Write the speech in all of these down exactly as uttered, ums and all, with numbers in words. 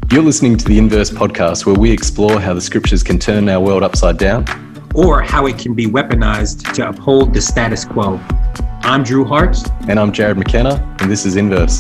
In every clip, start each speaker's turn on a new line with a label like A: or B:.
A: You're listening to the Inverse podcast, where we explore how the scriptures can turn our world upside down,
B: or how it can be weaponized to uphold the status quo. I'm Drew Hart.
A: And I'm Jared McKenna, and this is Inverse.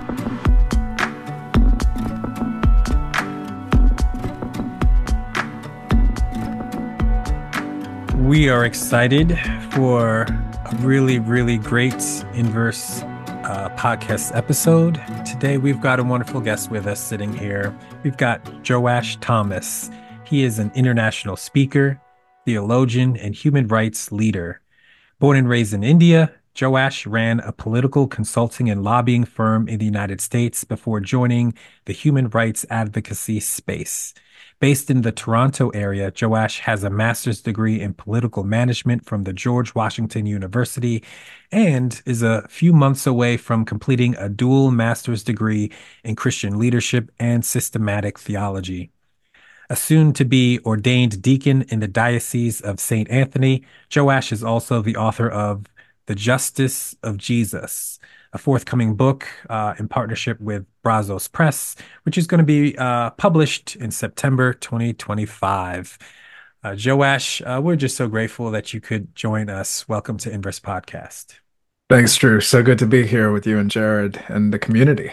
C: We are excited for a really, really great Inverse uh, podcast episode. Today, we've got a wonderful guest with us sitting here. We've got Joash Thomas. He is an international speaker, theologian, and human rights leader. Born and raised in India, Joash ran a political consulting and lobbying firm in the United States before joining the human rights advocacy space. Based in the Toronto area, Joash has a master's degree in political management from the George Washington University and is a few months away from completing a dual master's degree in Christian leadership and systematic theology. A soon-to-be ordained deacon in the Diocese of Saint Anthony, Joash is also the author of The Justice of Jesus, a forthcoming book uh, in partnership with Brazos Press, which is going to be uh, published in September twenty twenty-five. Uh, Joash, uh, we're just so grateful that you could join us. Welcome to Inverse Podcast.
D: Thanks, Drew. So good to be here with you and Jared and the community.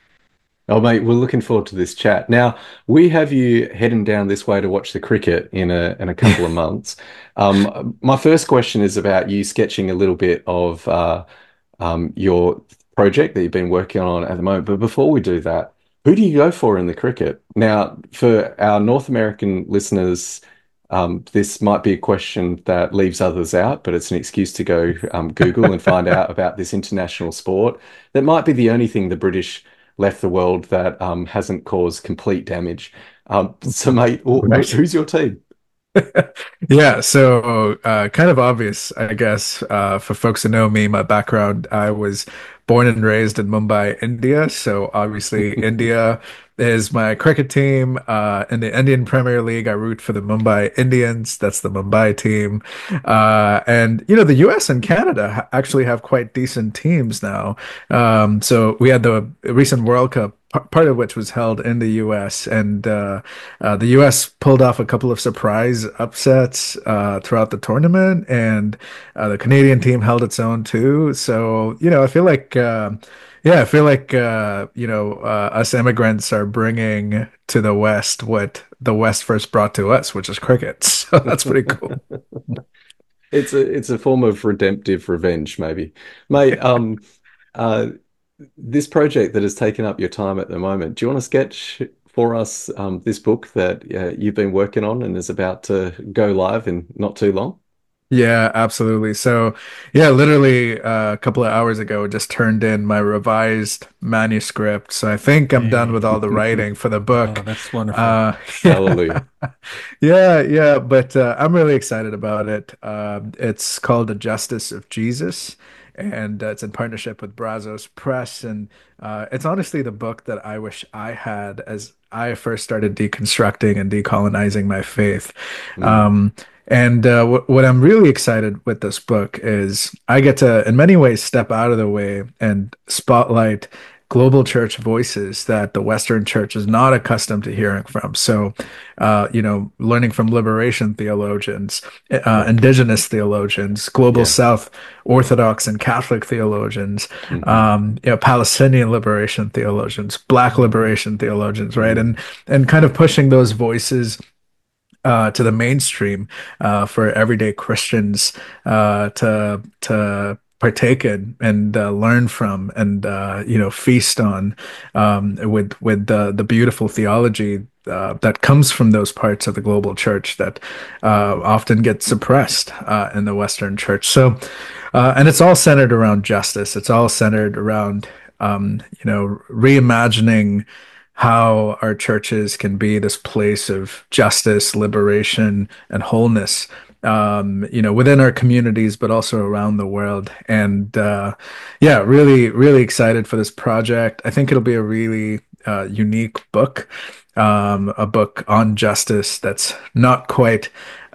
A: Oh, mate, we're looking forward to this chat. Now, we have you heading down this way to watch the cricket in a in a couple of months. Um, my first question is about you sketching a little bit of uh, um, your project that you've been working on at the moment. But before we do that, who do you go for in the cricket? Now, for our North American listeners, um, this might be a question that leaves others out, but it's an excuse to go um, Google and find out about this international sport. That might be the only thing the British left the world that um, hasn't caused complete damage. Um, so, mate,
D: Right.
A: who's your team?
D: Yeah, so uh, kind of obvious, I guess, uh, for folks who know me, my background, I was born and raised in Mumbai, India. So obviously India is my cricket team. Uh, in the Indian Premier League, I root for the Mumbai Indians. That's the Mumbai team. Uh, and, you know, the U S and Canada ha- actually have quite decent teams now. Um, so we had the recent World Cup, p- part of which was held in the U S, and uh, uh, the U S pulled off a couple of surprise upsets uh, throughout the tournament, and uh, the Canadian team held its own too. So, you know, I feel like, uh, yeah, I feel like, uh, you know, uh, us immigrants are bringing to the West what the West first brought to us, which is cricket. So that's pretty cool.
A: It's a it's a form of redemptive revenge, maybe, mate. Um, uh, this project that has taken up your time at the moment. Do you want to sketch for us um, this book that uh, you've been working on and is about to go live in not too long?
D: Yeah, absolutely. So, yeah, literally uh, a couple of hours ago, just turned in my revised manuscript. So I think I'm done with all the writing for the
C: Oh,
D: book.
C: that's wonderful.
D: Uh,
A: Hallelujah.
D: yeah, yeah, but uh, I'm really excited about it. Um, it's called The Justice of Jesus, and uh, it's in partnership with Brazos Press. And uh, it's honestly the book that I wish I had as I first started deconstructing and decolonizing my faith.
A: Mm.
D: Um, and uh, w what I'm really excited with this book is I get to, in many ways, step out of the way and spotlight global church voices that the Western church is not accustomed to hearing from. So, uh, you know, learning from liberation theologians, uh,
A: Right.
D: indigenous theologians, global
A: Yeah.
D: South Orthodox and Catholic theologians,
A: Mhm.
D: um, you know, Palestinian liberation theologians, Black liberation theologians, right?
A: Mhm.
D: And and kind of pushing those voices uh, to the mainstream uh, for everyday Christians uh, to to partake in and uh, learn from and uh, you know feast on um, with with the the beautiful theology uh, that comes from those parts of the global church that uh, often get suppressed uh, in the Western church. So, uh, and it's all centered around justice. It's all centered around um, you know reimagining how our churches can be this place of justice, liberation, and wholeness, um, you know, within our communities, but also around the world. And uh, yeah, really, really excited for this project. I think it'll be a really uh, unique book, um, a book on justice that's not quite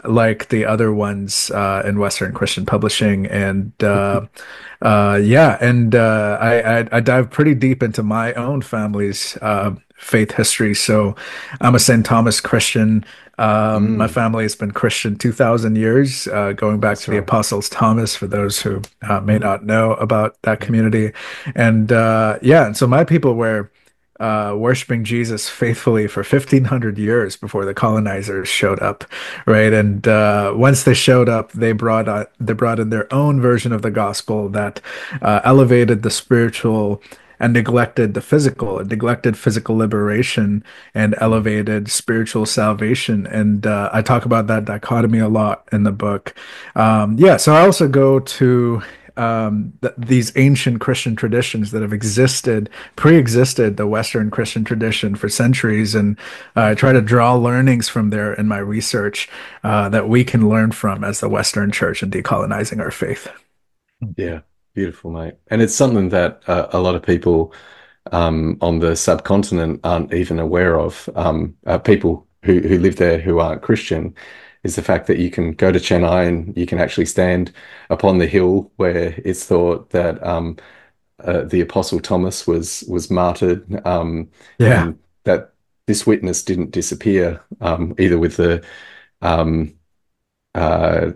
D: like the other ones uh, in Western Christian publishing. And uh, uh, yeah, and uh, I, I I dive pretty deep into my own family's uh, faith history. So I'm a Saint Thomas Christian. Um, my
A: Mm,
D: family has been Christian two thousand years, uh, going back
A: that's
D: to the
A: right.
D: Apostles Thomas, for those who uh, may
A: Mm,
D: not know about that
A: yeah.
D: community. And uh, yeah, and so my people were uh, worshiping Jesus faithfully for fifteen hundred years before the colonizers showed up, right? And uh, once they showed up, they brought uh, they brought in their own version of the gospel that uh, elevated the spiritual and neglected the physical, and neglected physical liberation and
A: Mm,
D: elevated spiritual salvation. And uh, I talk about that dichotomy a lot in the book. Um, yeah, so I also go to um, th these ancient Christian traditions that have existed, pre-existed the Western Christian tradition for centuries, and uh, I try to draw learnings from there in my research uh, that we can learn from as the Western Church in decolonizing our faith.
A: yeah, beautiful, mate. And it's something that uh, a lot of people um, on the subcontinent aren't even aware of. Um, uh, people who who live there who aren't Christian, is the fact that you can go to Chennai and you can actually stand upon the hill where it's thought that um, uh, the Apostle Thomas was was martyred, um,
D: Yeah,
A: and that this witness didn't disappear, um, either with the um, uh,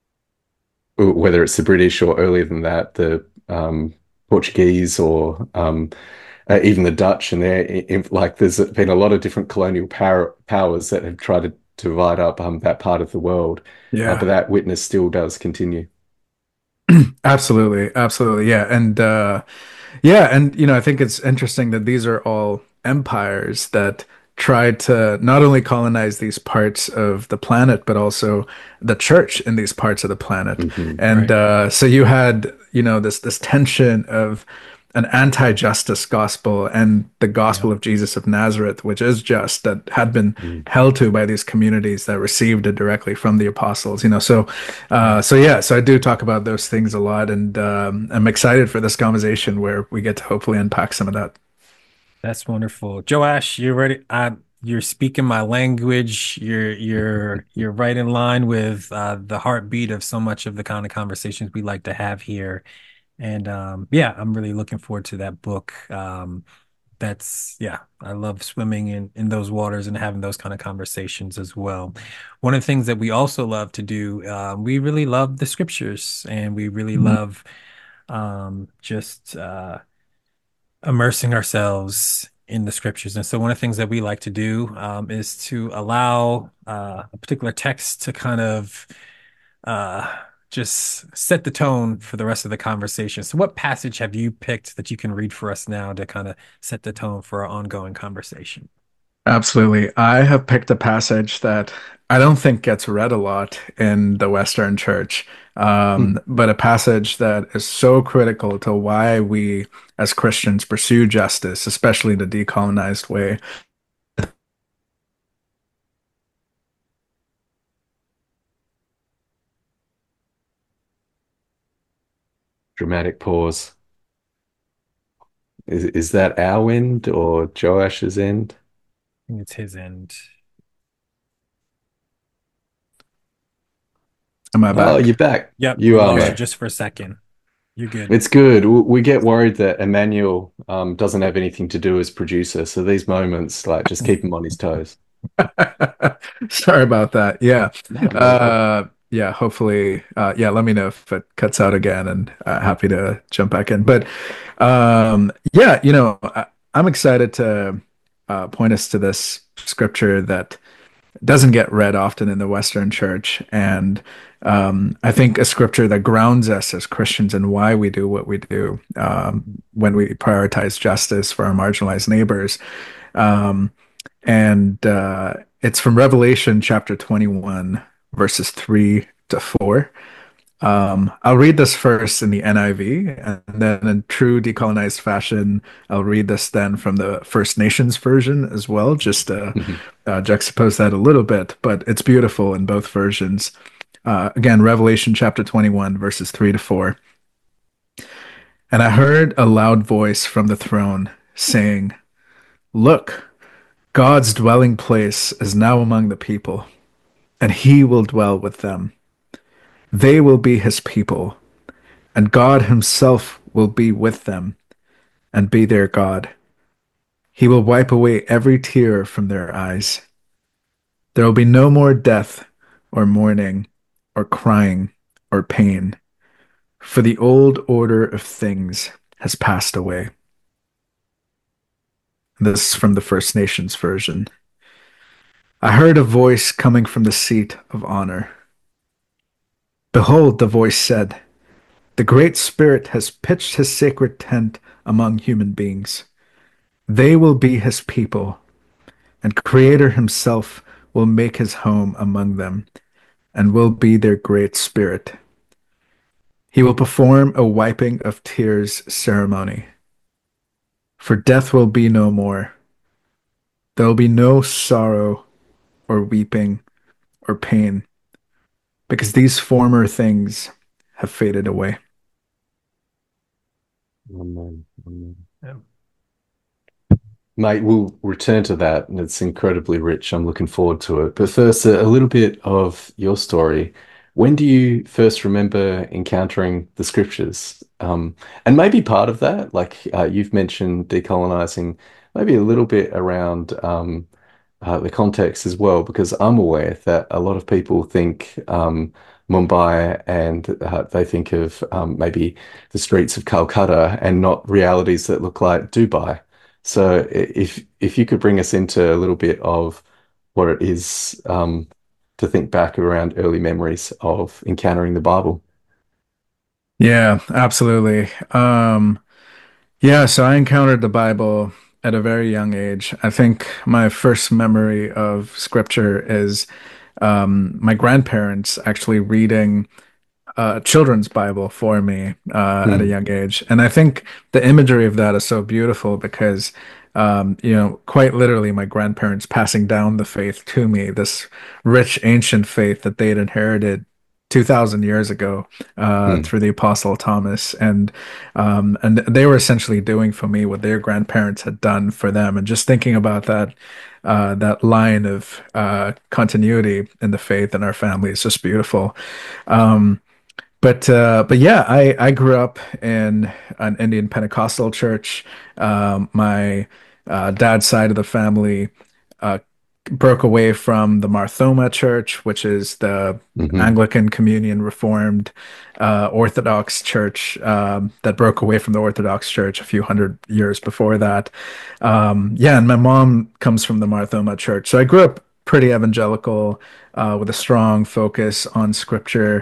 A: whether it's the British or earlier than that, the um, Portuguese or um, uh, even the Dutch. And there, like, there's been a lot of different colonial power, powers that have tried to divide up um, that part of the world, uh, but
D: yeah.
A: that witness still does continue.
D: Absolutely, absolutely. Yeah. And uh yeah, and you know, I think it's interesting that these are all empires that tried to not only colonize these parts of the planet, but also the church in these parts of the planet.
A: Hmm.
D: And
C: Right.
D: uh so you had, you know, this this tension of an anti-justice gospel and the
C: Yeah.
D: gospel of Jesus of Nazareth, which is just, that had been
A: Mm.
D: held to by these communities that received it directly from the apostles, you know. So
C: Yeah.
D: uh, so yeah, so I do talk about those things a lot, and um, I'm excited for this conversation where we get to hopefully unpack some of that.
C: That's wonderful. Joash, you're ready. I, you're speaking my language. You're you're you're right in line with uh, the heartbeat of so much of the kind of conversations we like to have here. And um, yeah, I'm really looking forward to that book. Um, that's yeah, I love swimming in in those waters and having those kind of conversations as well. One of the things that we also love to do, uh, we really love the scriptures, and we really
D: Mhm.
C: love um, just uh, immersing ourselves in the scriptures. And so one of the things that we like to do um, is to allow uh, a particular text to kind of uh, just set the tone for the rest of the conversation. So what passage have you picked that you can read for us now to kind of set the tone for our ongoing conversation?
D: Absolutely. I have picked a passage that I don't think gets read a lot in the Western Church, um, but a passage that is so critical to why we as Christians pursue justice, especially the decolonized way.
A: Dramatic pause. Is is that our end or Joash's end?
C: I think it's his end.
D: Am I
A: Oh, you're
D: back?
A: back.
C: Yep,
A: You
C: we
A: are,
C: lost you
D: Okay.
A: mate.
C: just for a second. You're good.
A: It's good. W- We get worried that Emmanuel um, doesn't have anything to do as producer, so these moments, like, just keep him on his toes.
D: Sorry about that. Yeah.
A: No, not at all.
D: Uh, yeah, hopefully, uh, yeah, let me know if it cuts out again, and uh, happy to jump back in. But um, yeah, you know, I, I'm excited to uh, point us to this scripture that doesn't get read often in the Western church. And um, I think a scripture that grounds us as Christians and why we do what we do um, when we prioritize justice for our marginalized neighbors. Um, and uh, it's from Revelation chapter twenty-one, verses three to four. Um, I'll read this first in the N I V, and then in true decolonized fashion, I'll read this then from the First Nations version as well, just to
A: Mhm.
D: uh, juxtapose that a little bit. But it's beautiful in both versions. Uh, again, Revelation chapter twenty-one, verses three to four. And I heard a loud voice from the throne saying, "Look, God's dwelling place is now among the people. and he will dwell with them. They will be his people, and God himself will be with them and be their God. He will wipe away every tear from their eyes. There will be no more death or mourning or crying or pain, for the old order of things has passed away. This is from the First Nations version. I heard a voice coming from the seat of honor. Behold, the voice said, the Great Spirit has pitched his sacred tent among human beings. They will be his people, and Creator himself will make his home among them and will be their Great Spirit. He will perform a wiping of tears ceremony. For death will be no more. There will be no sorrow or weeping or pain, because these former things have faded away.
A: Amen. Amen.
C: Yeah.
A: Mate, we'll return to that, and it's incredibly rich. I'm looking forward to it. But first, a, a little bit of your story. When do you first remember encountering the scriptures? Um, and maybe part of that, like uh, you've mentioned decolonizing, maybe a little bit around um, uh, the context as well, because I'm aware that a lot of people think um, Mumbai and uh, they think of um, maybe the streets of Calcutta and not realities that look like Dubai. So i- if if you could bring us into a little bit of what it is um, to think back around early memories of encountering the Bible.
D: Yeah, absolutely. Um, yeah, so I encountered the Bible at a very young age. I think my first memory of scripture is um, my grandparents actually reading uh, children's Bible for me uh, at a
A: Hmm.
D: young age. And I think the imagery of that is so beautiful because, um, you know, quite literally, my grandparents passing down the faith to me, this rich ancient faith that they had inherited two thousand years ago uh,
A: Hmm.
D: through the Apostle Thomas. And, um, and they were essentially doing for me what their grandparents had done for them. And just thinking about that. Uh, that line of uh, continuity in the faith in our family is just beautiful. Um, but uh, but yeah, I I grew up in an Indian Pentecostal church. Um, my uh, dad's side of the family uh, broke away from the Marthoma Church, which is the
A: Hmm.
D: Anglican Communion Reformed uh, Orthodox Church um, that broke away from the Orthodox Church a few hundred years before that. Um, yeah, and my mom comes from the Marthoma Church, so I grew up pretty evangelical uh, with a strong focus on Scripture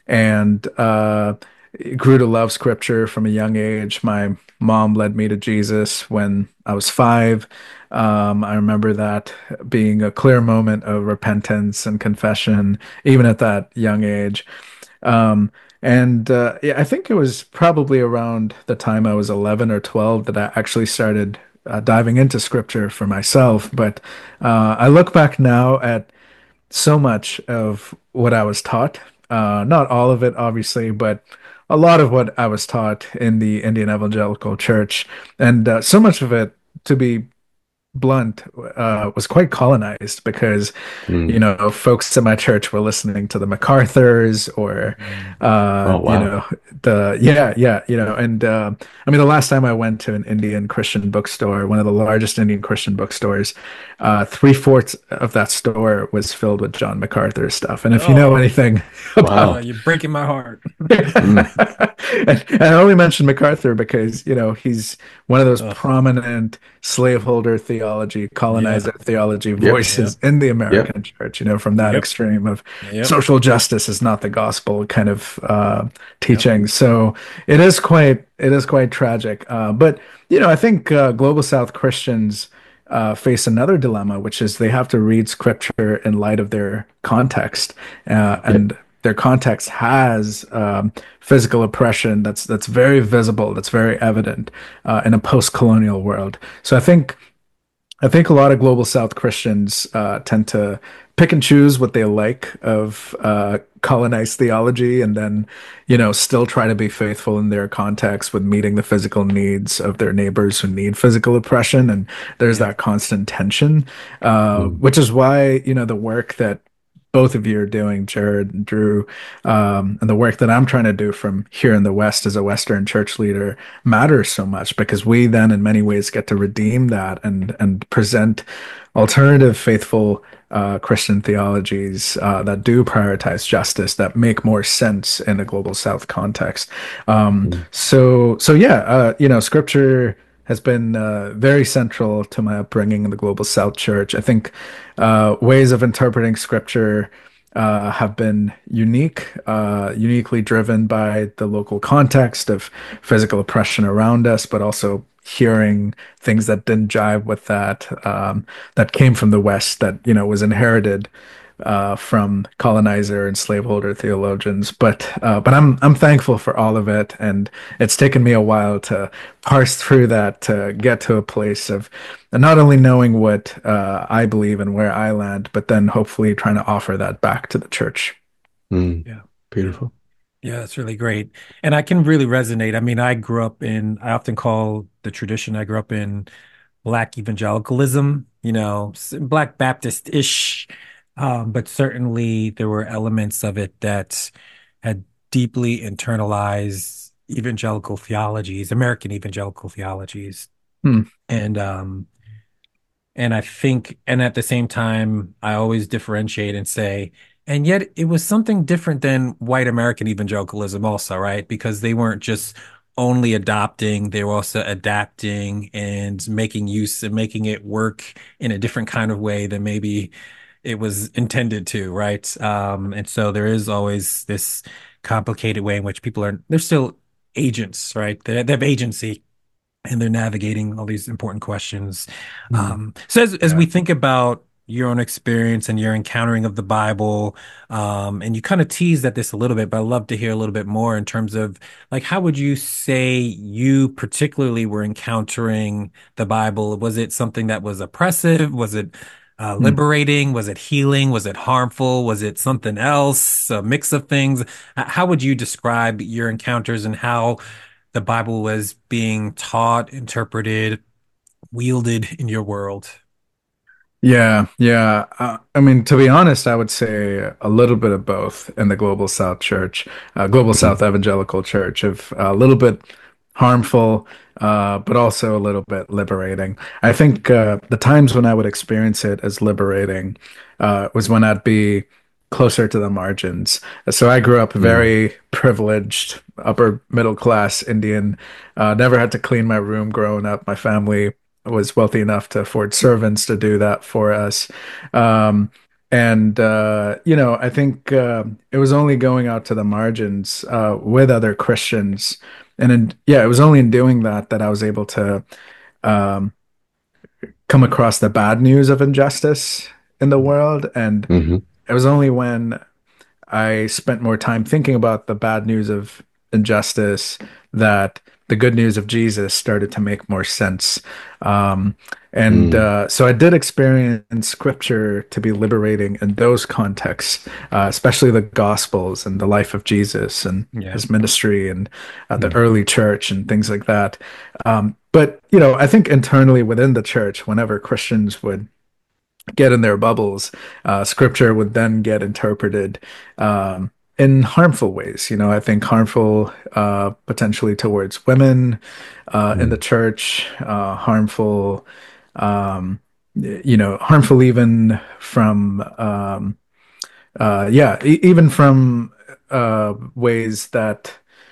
D: and uh, grew to love scripture from a young age. My mom led me to Jesus when I was five. Um, I remember that being a clear moment of repentance and confession, even at that young age. Um, and uh, yeah, I think it was probably around the time I was eleven or twelve that I actually started uh, diving into scripture for myself. But uh, I look back now at so much of what I was taught. Uh, not all of it, obviously, but a lot of what I was taught in the Indian Evangelical Church, and uh, so much of it, to be blunt, uh, was quite colonized because, you
A: Hmm.
D: know, folks at my church were listening to the MacArthurs or,
C: Mm.
D: uh,
A: Oh,
D: you
A: wow.
D: know, the, yeah, yeah, you know, and uh, I mean, the last time I went to an Indian Christian bookstore, one of the largest Indian Christian bookstores, uh, three-fourths of that store was filled with John MacArthur stuff. And if you know
C: Oh,
D: anything
C: oh,
A: Wow.
D: about
C: you're breaking my heart.
A: Mm.
D: and, and I only mention MacArthur because, you know, he's one of those
C: Oh,
D: prominent slaveholder theology,
C: yeah,
D: colonizer theology
A: Yep.
C: yep,
D: voices in the
A: Yep.
D: American church, you know, from that
C: yep,
D: extreme of
C: yep,
D: social justice is not the gospel kind of uh,
C: yep.
D: teaching. So it is quite, it is quite tragic. Uh, but, you know, I think uh, Global South Christians uh, face another dilemma, which is they have to read scripture in light of their context. Uh,
A: Yep.
D: and their context has um, physical oppression that's that's very visible, that's very evident uh, in a post-colonial world. So I think I think a lot of global South Christians uh, tend to pick and choose what they like of uh, colonized theology, and then, you know, still try to be faithful in their context with meeting the physical needs of their neighbors who need physical oppression. And there's
C: Yeah.
D: that constant tension, uh,
A: Mm.
D: which is why, you know, the work that both of you are doing, Jared and Drew, um, and the work that I'm trying to do from here in the West as a Western church leader matters so much because we then, in many ways, get to redeem that and and present alternative, faithful uh, Christian theologies uh, that do prioritize justice, that make more sense in a global South context. Um,
A: Mm.
D: so, so yeah, uh, you know, Scripture has been uh, very central to my upbringing in the Global South Church. I think uh, ways of interpreting Scripture uh, have been unique, uh, uniquely driven by the local context of physical oppression around us, but also hearing things that didn't jive with that, um, that came from the West, that, you know, was inherited uh, from colonizer and slaveholder theologians. But uh, but I'm I'm thankful for all of it, and it's taken me a while to parse through that to get to a place of not only knowing what uh, I believe and where I land, but then hopefully trying to offer that back to the church.
A: Mm.
C: Yeah.
A: Beautiful.
C: Yeah, that's really great. And I can really resonate. I mean, I grew up in, I often call the tradition I grew up in Black evangelicalism, you know, s- Black Baptist-ish. Um, but certainly there were elements of it that had deeply internalized evangelical theologies, American evangelical theologies.
D: Hmm.
C: And um, and I think, and at the same time, I always differentiate and say, and yet it was something different than white American evangelicalism also, right? Because they weren't just only adopting, they were also adapting and making use and making it work in a different kind of way than maybe it was intended to, right? Um, and so there is always this complicated way in which people are, they're still agents, right? They, they have agency and they're navigating all these important questions.
A: Mm.
C: Um, so as, as
D: Yeah.
C: we think about your own experience and your encountering of the Bible, um, and you kind of teased at this a little bit, but I'd love to hear a little bit more in terms of like, how would you say you particularly were encountering the Bible? Was it something that was oppressive? Was it uh,
D: Hmm.
C: liberating? Was it healing? Was it harmful? Was it something else? A mix of things? H- How would you describe your encounters and how the Bible was being taught, interpreted, wielded in your world?
D: Yeah, yeah. Uh, I mean, to be honest, I would say a little bit of both in the Global South Church, uh, Global
A: Mm.
D: South Evangelical Church, of a little bit harmful, uh, but also a little bit liberating. I think uh, the times when I would experience it as liberating uh, was when I'd be closer to the margins. So I grew up
A: Mm.
D: very privileged, upper middle class Indian. Uh, never had to clean my room growing up. My family was wealthy enough to afford servants to do that for us. Um, and uh, you know, I think uh, it was only going out to the margins uh, with other Christians, and in, yeah, it was only in doing that that I was able to um, come across the bad news of injustice in the world. And
A: Hmm.
D: it was only when I spent more time thinking about the bad news of injustice that the good news of Jesus started to make more sense. Um, and
A: Mm.
D: uh, so I did experience scripture to be liberating in those contexts, uh, especially the Gospels and the life of Jesus and
C: Yeah.
D: his ministry and uh, the
A: Mm.
D: early church and things like that. Um, but, you know, I think internally within the church, whenever Christians would get in their bubbles, uh, scripture would then get interpreted um, in harmful ways. You know, I think harmful uh, potentially towards women uh, in the
A: Mm.
D: church, uh, harmful, um, y- you know, harmful even from, um, uh, yeah, e- even from uh, ways that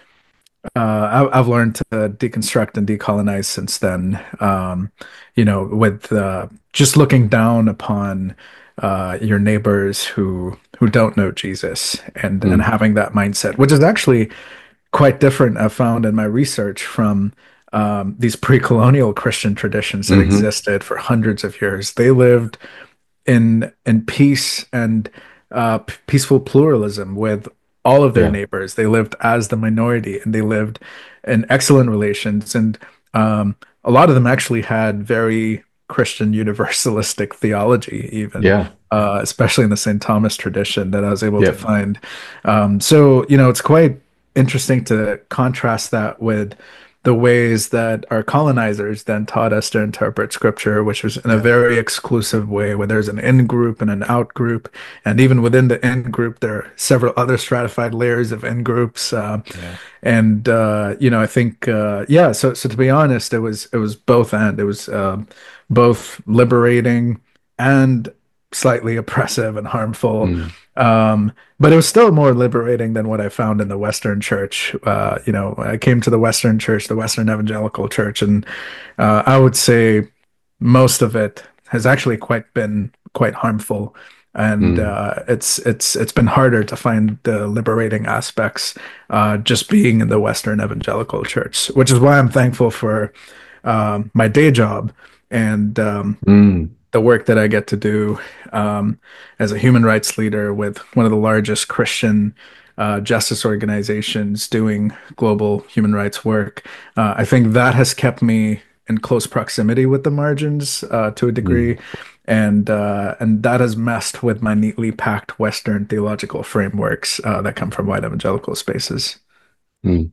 D: uh, I, I've learned to deconstruct and decolonize since then. Um, you know, with uh, just looking down upon uh, your neighbors who who don't know Jesus and and
A: Mm.
D: having that mindset, which is actually quite different. I've found in my research from um, these pre-colonial Christian traditions that
A: Hmm.
D: existed for hundreds of years. They lived in in peace and uh, p- peaceful pluralism with all of their
A: Yeah.
D: neighbors. They lived as the minority, and they lived in excellent relations. And um, a lot of them actually had very Christian universalistic theology, even
A: Yeah.
D: uh, especially in the Saint Thomas tradition that I was able to
A: Yep.
D: find. Um, so you know, it's quite interesting to contrast that with the ways that our colonizers then taught us to interpret scripture, which was in a
A: Yeah.
D: very exclusive way, where there's an in group and an out group. And even within the in group, there are several other stratified layers of in groups. Uh,
C: Yeah.
D: and uh, you know, I think uh, yeah. So so to be honest, it was it was both and it was um, both liberating and slightly oppressive and harmful.
A: Mm.
D: Um, but it was still more liberating than what I found in the Western church. Uh, you know, I came to the Western church, the Western Evangelical Church, and uh, I would say most of it has actually quite been quite harmful. And
A: Mm.
D: uh, it's it's it's been harder to find the liberating aspects uh, just being in the Western Evangelical Church, which is why I'm thankful for um, my day job and um,
A: Mm.
D: the work that I get to do um, as a human rights leader with one of the largest Christian uh, justice organizations doing global human rights work. Uh, I think that has kept me in close proximity with the margins uh, to a
A: Mm.
D: degree, and uh, and that has messed with my neatly packed Western theological frameworks uh, that come from white evangelical spaces.
A: Mm.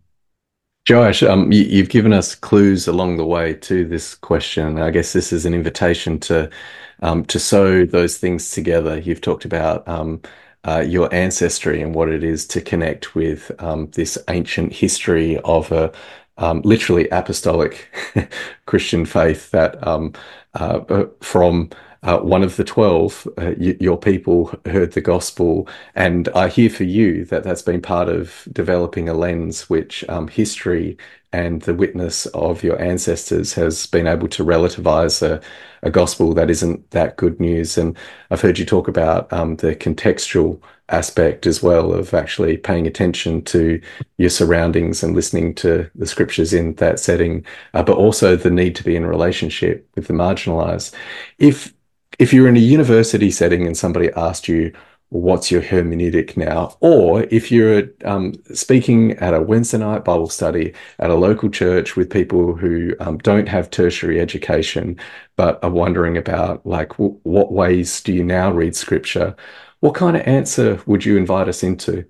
A: Josh, um, you, you've given us clues along the way to this question. I guess this is an invitation to um, to sew those things together. You've talked about um, uh, your ancestry and what it is to connect with um, this ancient history of a um, literally apostolic Christian faith that um, uh, uh, from uh, one of the twelve, uh, y your people heard the gospel. And I hear for you that that's been part of developing a lens which um, history and the witness of your ancestors has been able to relativize a, a gospel that isn't that good news. And I've heard you talk about um, the contextual aspect as well of actually paying attention to your surroundings and listening to the scriptures in that setting, uh, but also the need to be in a relationship with the marginalized. If if you're in a university setting and somebody asked you, what's your hermeneutic now? Or if you're um, speaking at a Wednesday night Bible study at a local church with people who um, don't have tertiary education, but are wondering about like, w what ways do you now read scripture? What kind of answer would you invite us into?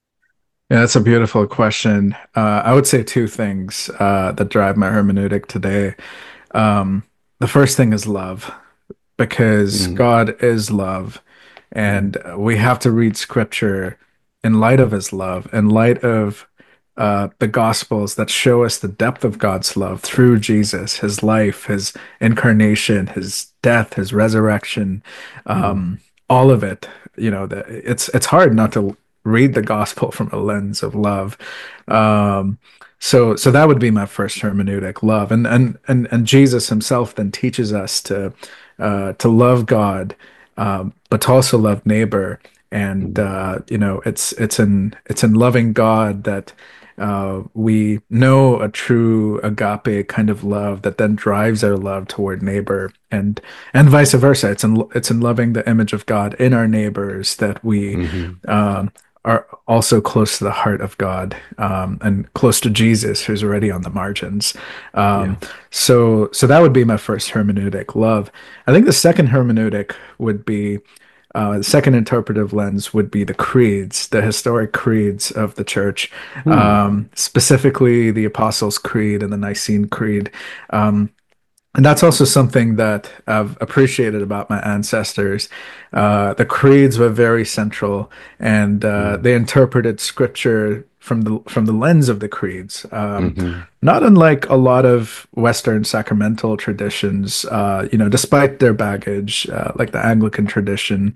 D: Yeah, that's a beautiful question. Uh, I would say two things uh, that drive my hermeneutic today. Um, the first thing is love, because
A: Mm.
D: God is love,
A: Mm.
D: and we have to read scripture in light of his love, in light of uh, the gospels that show us the depth of God's love through Jesus, his life, his incarnation, his death, his resurrection,
A: Mm.
D: um, all of it. You know, that it's it's hard not to read the gospel from a lens of love. Um, so so that would be my first hermeneutic, love. And and and and Jesus himself then teaches us to uh, to love God, um, but to also love neighbor. And
A: Mm.
D: uh, you know, it's it's in it's in loving God that uh, we know a true agape kind of love that then drives our love toward neighbor, and and vice versa. It's in it's in loving the image of God in our neighbors that we
A: Mhm.
D: um, are also close to the heart of God, um, and close to Jesus, who's already on the margins.
A: Yeah.
D: Um, so so that would be my first hermeneutic, love. I think the second hermeneutic would be uh, the second interpretive lens would be the creeds, the historic creeds of the church,
A: Mm.
D: um, specifically the Apostles' Creed and the Nicene Creed. Um, and that's also something that I've appreciated about my ancestors. Uh, the creeds were very central, and uh,
A: Mm.
D: they interpreted scripture from the from the lens of the creeds. Um,
A: Mhm.
D: not unlike a lot of Western sacramental traditions, uh, you know, despite their baggage, uh, like the Anglican tradition,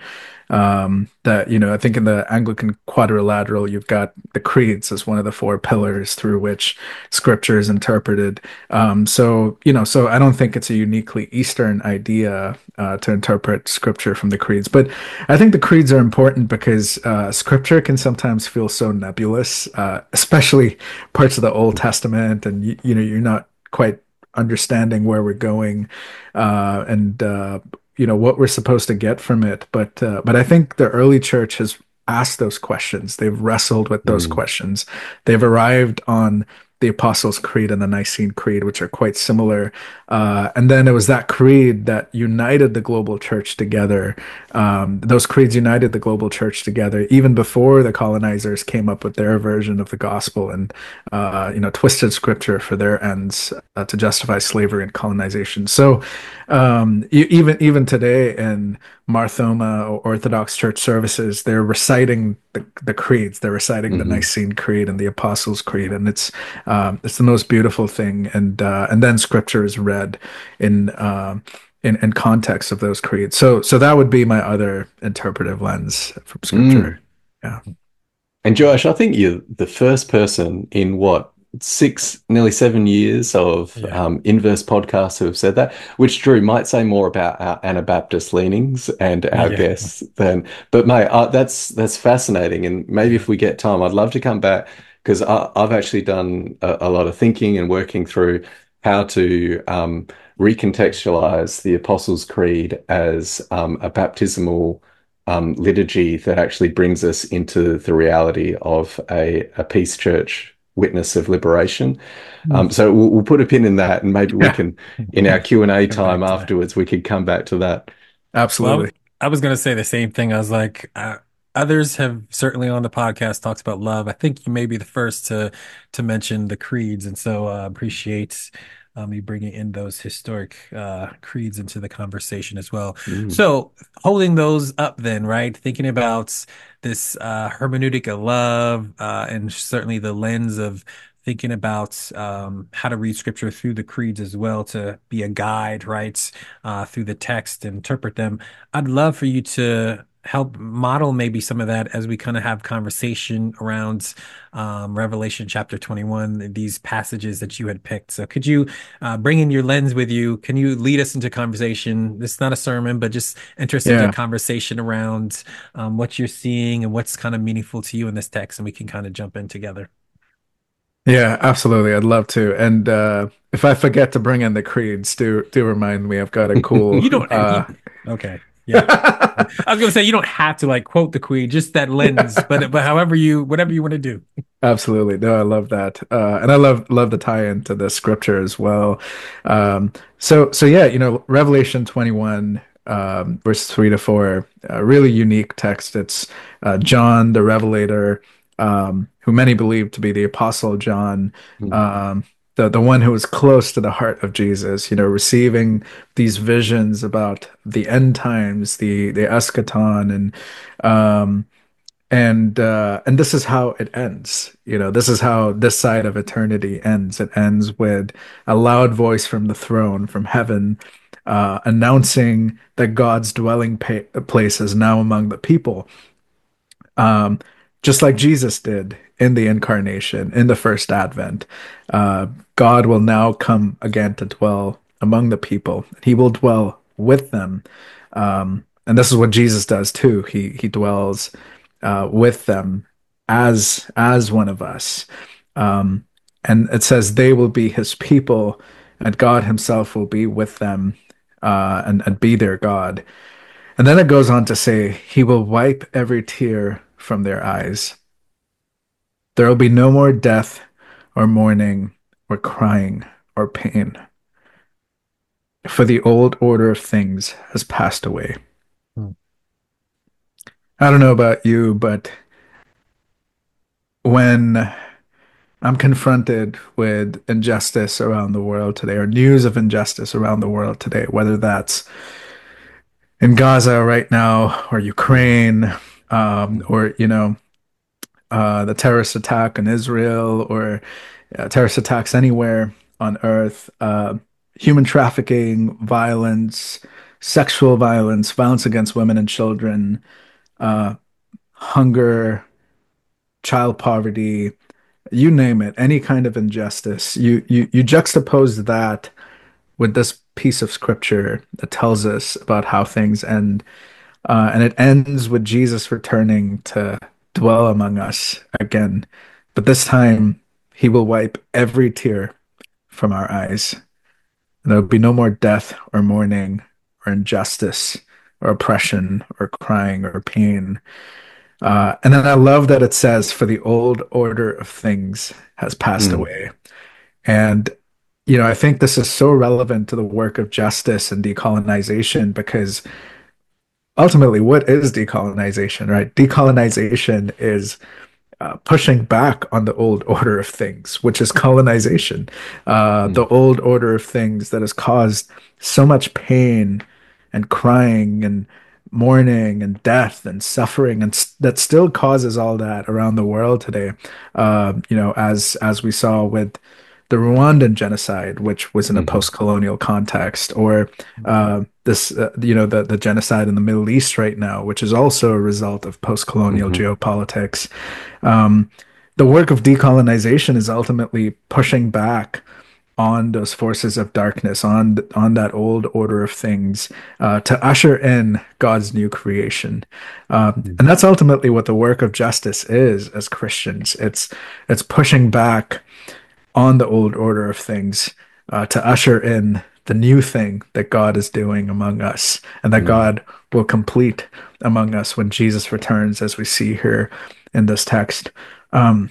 D: um, that, you know, I think in the Anglican quadrilateral, you've got the creeds as one of the four pillars through which scripture is interpreted. Um, so, you know, so I don't think it's a uniquely Eastern idea uh, to interpret scripture from the creeds. But I think the creeds are important because uh, scripture can sometimes feel so nebulous, uh, especially parts of the Old Testament, and you, you know, you're not quite understanding where we're going, uh, and uh, you know what we're supposed to get from it. But uh, but I think the early church has asked those questions. They've wrestled with those
A: Mm.
D: questions. They've arrived on the Apostles' Creed and the Nicene Creed, which are quite similar. Uh, and then it was that creed that united the global church together. Um, those creeds united the global church together even before the colonizers came up with their version of the gospel and, uh, you know, twisted scripture for their ends uh, to justify slavery and colonization. So um, e- even even today in Marthoma or Orthodox Church services, they're reciting the, the creeds. They're reciting the
A: Hmm.
D: Nicene Creed and the Apostles' Creed, and it's um, it's the most beautiful thing. And uh, and then Scripture is read in um in in context of those creeds. So so that would be my other interpretive lens from
A: Mm.
D: Scripture. Yeah.
A: And Josh, I think you're the first person in what, six, nearly seven years of
C: Yeah.
A: um, Inverse podcasts who have said that, which Drew might say more about our Anabaptist leanings and our
C: Yeah.
A: guests than. But mate, uh, that's that's fascinating, and maybe
C: Yeah.
A: if we get time, I'd love to come back because I've actually done a, a lot of thinking and working through how to um, recontextualize the Apostles' Creed as um, a baptismal um, liturgy that actually brings us into the reality of a, a peace church witness of liberation. Um, so we'll, we'll put a pin in that, and maybe we
D: Yeah.
A: can, in our Q and A
C: Come
A: time
C: back to that.
A: afterwards, we could come back to that.
C: Well, I was,
D: Absolutely.
C: I was going to say the same thing. I was like, uh, others have certainly on the podcast talked about love. I think you may be the first to to mention the creeds, and so uh, appreciate um, you bringing in those historic uh, creeds into the conversation as well.
A: Mm.
C: So, holding those up, then, right? Thinking about this uh, hermeneutic of love, uh, and certainly the lens of thinking about um, how to read scripture through the creeds as well to be a guide, right? Uh, through the text and interpret them. I'd love for you to help model maybe some of that as we kind of have conversation around um, Revelation chapter twenty-one, these passages that you had picked. So could you uh, bring in your lens with you? Can you lead us into conversation? This is not a sermon, but just enter us into
D: Yeah.
C: conversation around um, what you're seeing and what's kind of meaningful to you in this text, and we can kind of jump in together.
D: Yeah, absolutely. I'd love to. And uh if I forget to bring in the creeds, do do remind me. I've got a cool
C: You don't. You,
D: uh
C: okay. Yeah. I was gonna say you don't have to like quote the Queen, just that lens, but but however you whatever you want to do.
D: Absolutely. No, I love that. Uh, and I love love the tie into the scripture as well. Um, so so yeah, you know, Revelation twenty-one, um, verse three to four, a really unique text. It's uh, John the Revelator, um, who many believe to be the Apostle John,
A: Mm.
D: um, the the one who was close to the heart of Jesus, you know, receiving these visions about the end times, the the eschaton, and um and uh and this is how it ends. You know, this is how this side of eternity ends. It ends with a loud voice from the throne, from heaven, uh announcing that God's dwelling pa place is now among the people, um just like Jesus did in the incarnation, in the first advent. uh God will now come again to dwell among the people. He will dwell with them. Um and this is what Jesus does too. He he dwells uh, with them as as one of us. Um, and it says they will be his people, and God himself will be with them, uh, and, and be their God. And then it goes on to say, he will wipe every tear from their eyes. There will be no more death or mourning or crying or pain, for the old order of things has passed away.
C: Hmm.
D: I don't know about you, but when I'm confronted with injustice around the world today, or news of injustice around the world today, whether that's in Gaza right now, or Ukraine, um, or you know, uh, the terrorist attack in Israel, or uh, terrorist attacks anywhere on earth, uh, human trafficking, violence, sexual violence, violence against women and children, uh, hunger, child poverty, you name it, any kind of injustice. You you you juxtapose that with this piece of scripture that tells us about how things end, uh, and it ends with Jesus returning to dwell among us again. But this time, he will wipe every tear from our eyes. And there will be no more death or mourning or injustice or oppression or crying or pain. Uh, and then I love that it says, "For the old order of things has passed
A: Mm,
D: away." And, you know, I think this is so relevant to the work of justice and decolonization because ultimately, what is decolonization, right? Decolonization is uh, pushing back on the old order of things, which is colonization. Uh,
A: mm,
D: the old order of things that has caused so much pain and crying and mourning and death and suffering, and s- that still causes all that around the world today. Uh, you know, as as we saw with the Rwandan genocide, which was in a
A: mhm,
D: post-colonial context, or uh, this, uh, you know, the the genocide in the Middle East right now, which is also a result of post-colonial
A: mhm,
D: geopolitics. Um, the work of decolonization is ultimately pushing back on those forces of darkness, on on that old order of things, uh, to usher in God's new creation, um,
A: mm,
D: and that's ultimately what the work of justice is as Christians. It's it's pushing back on the old order of things, uh, to usher in the new thing that God is doing among us, and that
A: mm,
D: God will complete among us when Jesus returns, as we see here in this text. Um,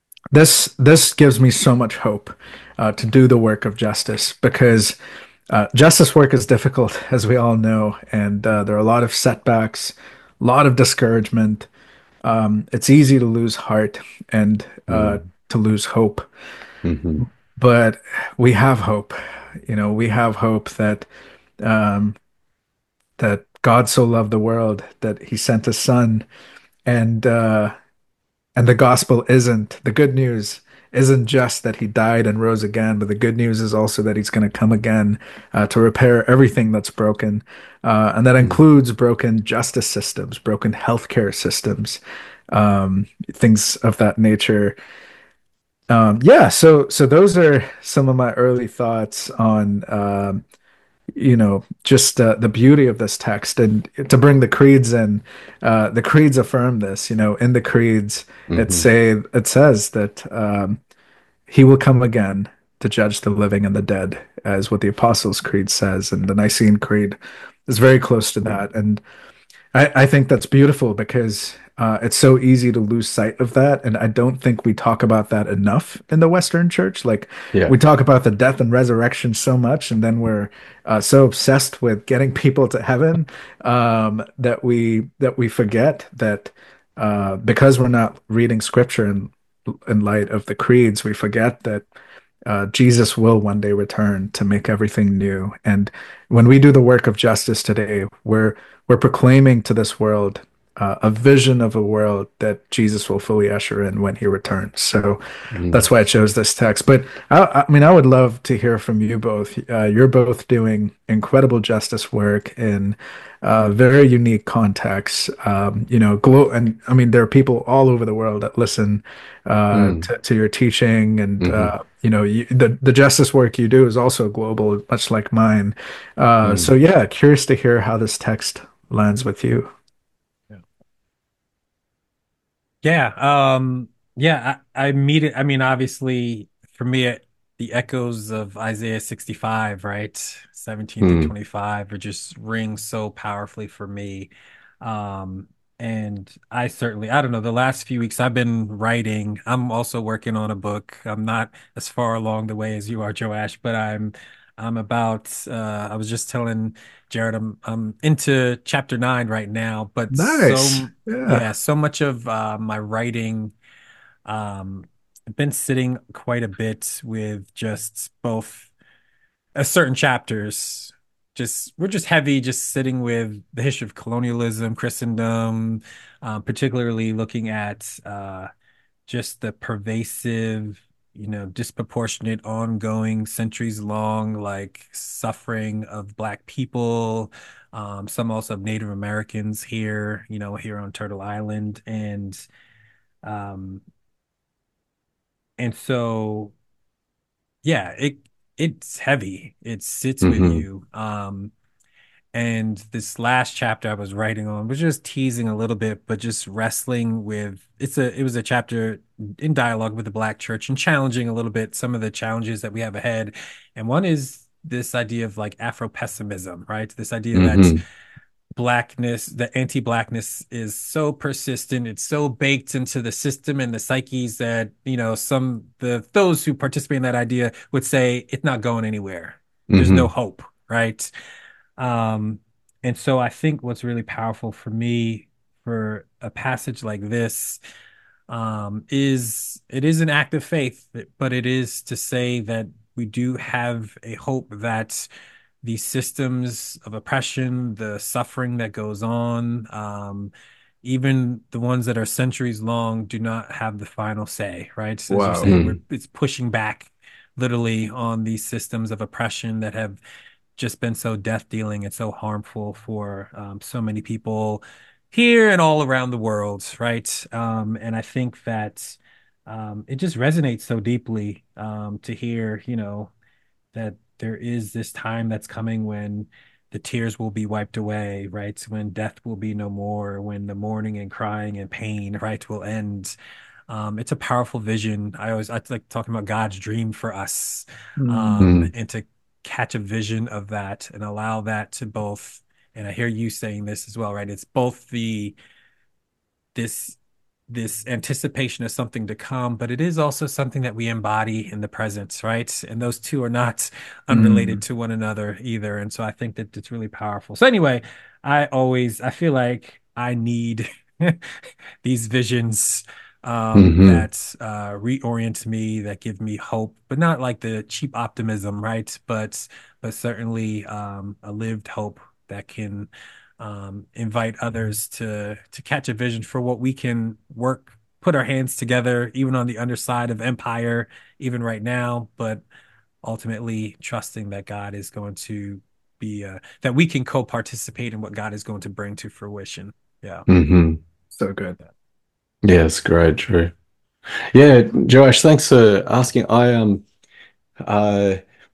D: this this gives me so much hope uh, to do the work of justice because uh, justice work is difficult, as we all know, and uh, there are a lot of setbacks, a lot of discouragement. Um, it's easy to lose heart and uh,
A: mm,
D: to lose hope,
A: mhm,
D: but we have hope. You know, we have hope that um, that God so loved the world that He sent His Son, and uh, And the gospel isn't, the good news isn't just that he died and rose again, but the good news is also that he's going to come again uh, to repair everything that's broken. Uh, and that
A: mm,
D: includes broken justice systems, broken healthcare systems, um, things of that nature. Um, yeah, so so those are some of my early thoughts on um, you know, just uh, the beauty of this text. And to bring the creeds in, uh, the creeds affirm this. You know, in the creeds, it
A: mhm,
D: say it says that um, he will come again to judge the living and the dead, as what the Apostles' Creed says, and the Nicene Creed is very close to that. And I, I think that's beautiful because uh, it's so easy to lose sight of that. And I don't think we talk about that enough in the Western church. Like
A: yeah,
D: we talk about the death and resurrection so much, and then we're uh, so obsessed with getting people to heaven um, that we that we forget that uh, because we're not reading scripture in in light of the creeds, we forget that uh, Jesus will one day return to make everything new. And when we do the work of justice today, we're we're proclaiming to this world uh, a vision of a world that Jesus will fully usher in when he returns. So
A: mm,
D: that's why I chose this text. But I, I mean, I would love to hear from you both. Uh, you're both doing incredible justice work in uh, very unique contexts. Um, you know, glo- and I mean, there are people all over the world that listen uh,
A: mm,
D: to, to your teaching, and
A: mhm,
D: uh, you know, you, the the justice work you do is also global, much like mine. Uh,
A: mm,
D: so yeah, curious to hear how this text lands with you.
C: Yeah. Yeah, um, yeah, I, I meet it. I mean, obviously, for me, it, the echoes of Isaiah sixty-five, right? seventeen through
A: mm,
C: twenty-five are just ring so powerfully for me. Um, and I certainly, I don't know, the last few weeks I've been writing. I'm also working on a book. I'm not as far along the way as you are, Joash, but I'm I'm about uh I was just telling Jared I'm I'm into chapter nine right now, but
D: Nice.
C: so yeah,
D: Yeah.
C: so much of uh, my writing, um, I've been sitting quite a bit with just both uh, certain chapters. Just we're just heavy, just sitting with the history of colonialism, Christendom, um, particularly looking at uh, just the pervasive, you know, disproportionate, ongoing, centuries long, like suffering of Black people, um, some also of Native Americans here, you know, here on Turtle Island. And um, and so yeah, it it's heavy. It sits with
A: mhm,
C: you. Um, And this last chapter I was writing on was just teasing a little bit, but just wrestling with it's a it was a chapter in dialogue with the Black church and challenging a little bit some of the challenges that we have ahead. And one is this idea of like Afro pessimism, right? This idea that
A: mhm,
C: blackness, the anti-blackness is so persistent. It's so baked into the system and the psyches that, you know, some the those who participate in that idea would say it's not going anywhere. There's no
A: Hmm.
C: hope, right? Um, and so I think what's really powerful for me for a passage like this um, is it is an act of faith, but it is to say that we do have a hope that these systems of oppression, the suffering that goes on, um, even the ones that are centuries long, do not have the final say, right? So as you're
D: Wow.
C: saying, we're
A: Mm.
C: it's pushing back literally on these systems of oppression that have just been so death dealing and so harmful for um, so many people here and all around the world, right? Um, and I think that um, it just resonates so deeply um, to hear, you know, that there is this time that's coming when the tears will be wiped away, right? When death will be no more, when the mourning and crying and pain, right, will end. Um, it's a powerful vision. I always I like talking about God's dream for us, um,
A: Mm.
C: and to catch a vision of that and allow that to both. And I hear you saying this as well, right? It's both the this this anticipation of something to come, but it is also something that we embody in the present, right? And those two are not unrelated
D: Mm.
C: to one another either. And so I think that it's really powerful. So anyway, I always I feel like I need these visions um
A: Hmm.
C: that uh reorient me, that give me hope, but not like the cheap optimism, right? But but certainly um a lived hope that can um, invite others to to catch a vision for what we can work, put our hands together, even on the underside of empire, even right now, but ultimately trusting that God is going to be uh, that we can co-participate in what God is going to bring to fruition. Yeah.
A: Hmm.
D: So good.
A: Yes, great, true. Yeah, Joash, thanks for asking. I um uh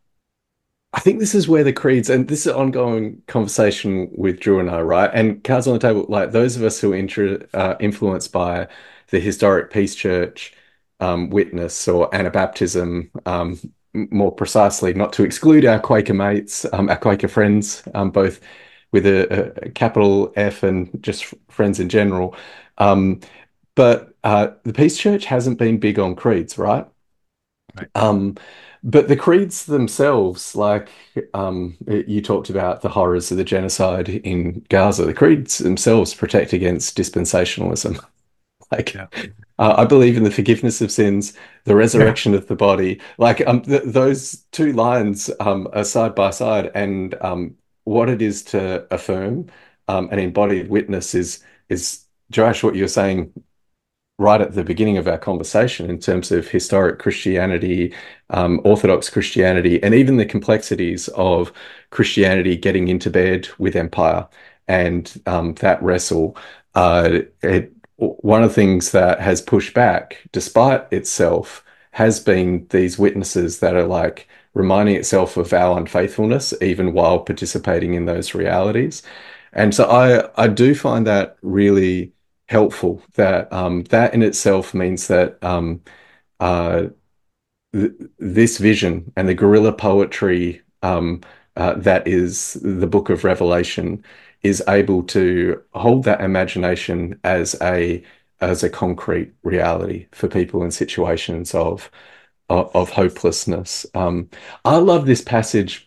A: I think this is where the creeds, and this is an ongoing conversation with Drew and I, right? And cards on the table, like those of us who are inter, uh, influenced by the historic Peace Church um, witness or Anabaptism, um, m- more precisely, not to exclude our Quaker mates, um, our Quaker friends, um, both with a, a capital F and just friends in general. Um, but uh, the Peace Church hasn't been big on creeds, right?
C: Right.
A: Um, but the creeds themselves, like um, you talked about the horrors of the genocide in Gaza, the creeds themselves protect against dispensationalism. Like,
C: Yeah.
A: uh, I believe in the forgiveness of sins, the
D: Yeah.
A: resurrection of the body. Like, um, th those two lines um, are side by side, and um, what it is to affirm um, an embodied witness is is Josh, what you're saying right at the beginning of our conversation in terms of historic Christianity, um, Orthodox Christianity, and even the complexities of Christianity getting into bed with empire and um, that wrestle. Uh, it, one of the things that has pushed back, despite itself, has been these witnesses that are like reminding itself of our unfaithfulness, even while participating in those realities. And so I, I do find that really helpful. That um, that in itself means that um, uh, th this vision and the guerrilla poetry um, uh, that is the Book of Revelation is able to hold that imagination as a as a concrete reality for people in situations of of, of hopelessness. Um, I love this passage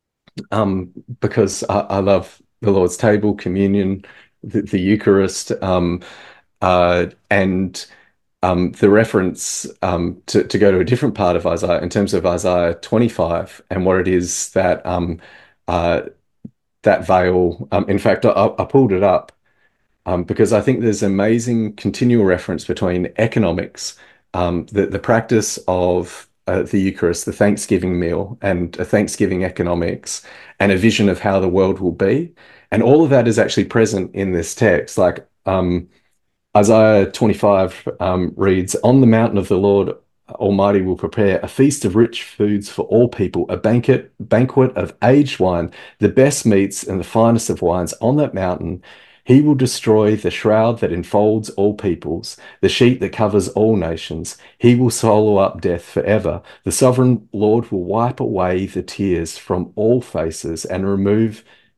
A: um, because I, I love the Lord's table, communion, the, the Eucharist. Um, uh, and um, the reference um, to, to go to a different part of Isaiah in terms of Isaiah twenty-five and what it is that um, uh, that veil. Um, in fact, I, I pulled it up um, because I think there's amazing continual reference between economics, um, the, the practice of uh, the Eucharist, the Thanksgiving meal, and a Thanksgiving economics, and a vision of how the world will be. And all of that is actually present in this text. Like, um, Isaiah twenty-five um, reads, On the mountain of the Lord Almighty will prepare a feast of rich foods for all people, a banquet, banquet of aged wine, the best meats and the finest of wines on that mountain. He will destroy the shroud that enfolds all peoples, the sheet that covers all nations. He will swallow up death forever. The sovereign Lord will wipe away the tears from all faces and remove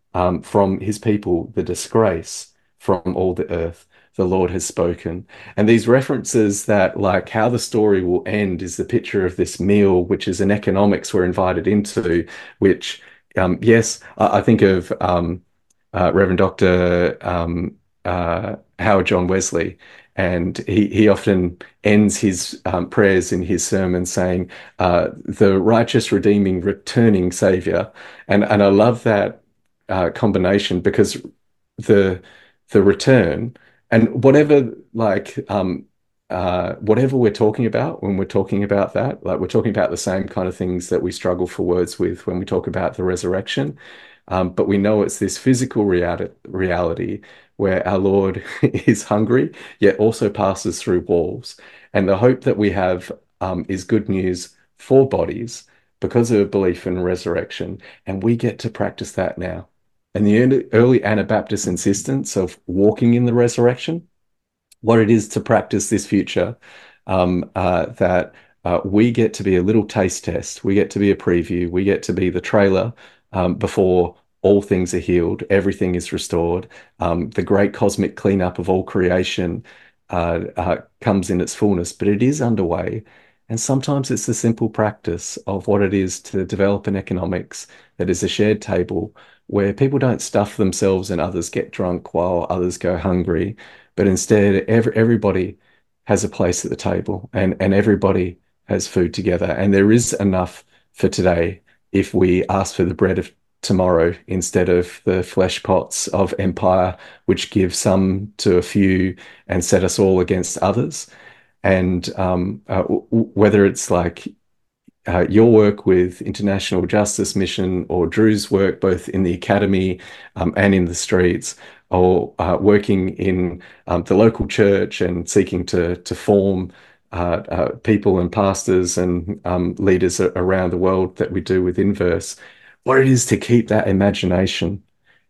A: um, from his people the disgrace from all the earth. The Lord has spoken. And these references that, like, how the story will end is the picture of this meal, which is an economics we're invited into, which, um, yes, I, I think of um, uh, Reverend Doctor Um, uh, Howard John Wesley, and he, he often ends his um, prayers in his sermon saying, uh, the righteous, redeeming, returning Savior. And, and I love that uh, combination because the the return and whatever like um uh whatever we're talking about when we're talking about that, like we're talking about the same kind of things that we struggle for words with when we talk about the resurrection. Um, but we know it's this physical reality reality where our Lord is hungry, yet also passes through walls. And the hope that we have um, is good news for bodies because of a belief in resurrection. And we get to practice that now. And the early, early Anabaptist insistence of walking in the resurrection, what it is to practice this future, um, uh, that uh, we get to be a little taste test. We get to be a preview. We get to be the trailer um, before all things are healed, everything is restored. Um, the great cosmic cleanup of all creation uh, uh, comes in its fullness, but it is underway. And sometimes it's the simple practice of what it is to develop an economics that is a shared table where people don't stuff themselves and others get drunk while others go hungry, but instead every, everybody has a place at the table and, and everybody has food together. And there is enough for today if we ask for the bread of tomorrow instead of the flesh pots of empire, which give some to a few and set us all against others. And um, uh, w- whether it's like uh, your work with International Justice Mission or Drew's work both in the academy um, and in the streets, or uh, working in um, the local church and seeking to to form uh, uh, people and pastors and um, leaders around the world that we do with Inverse, what it is to keep that imagination,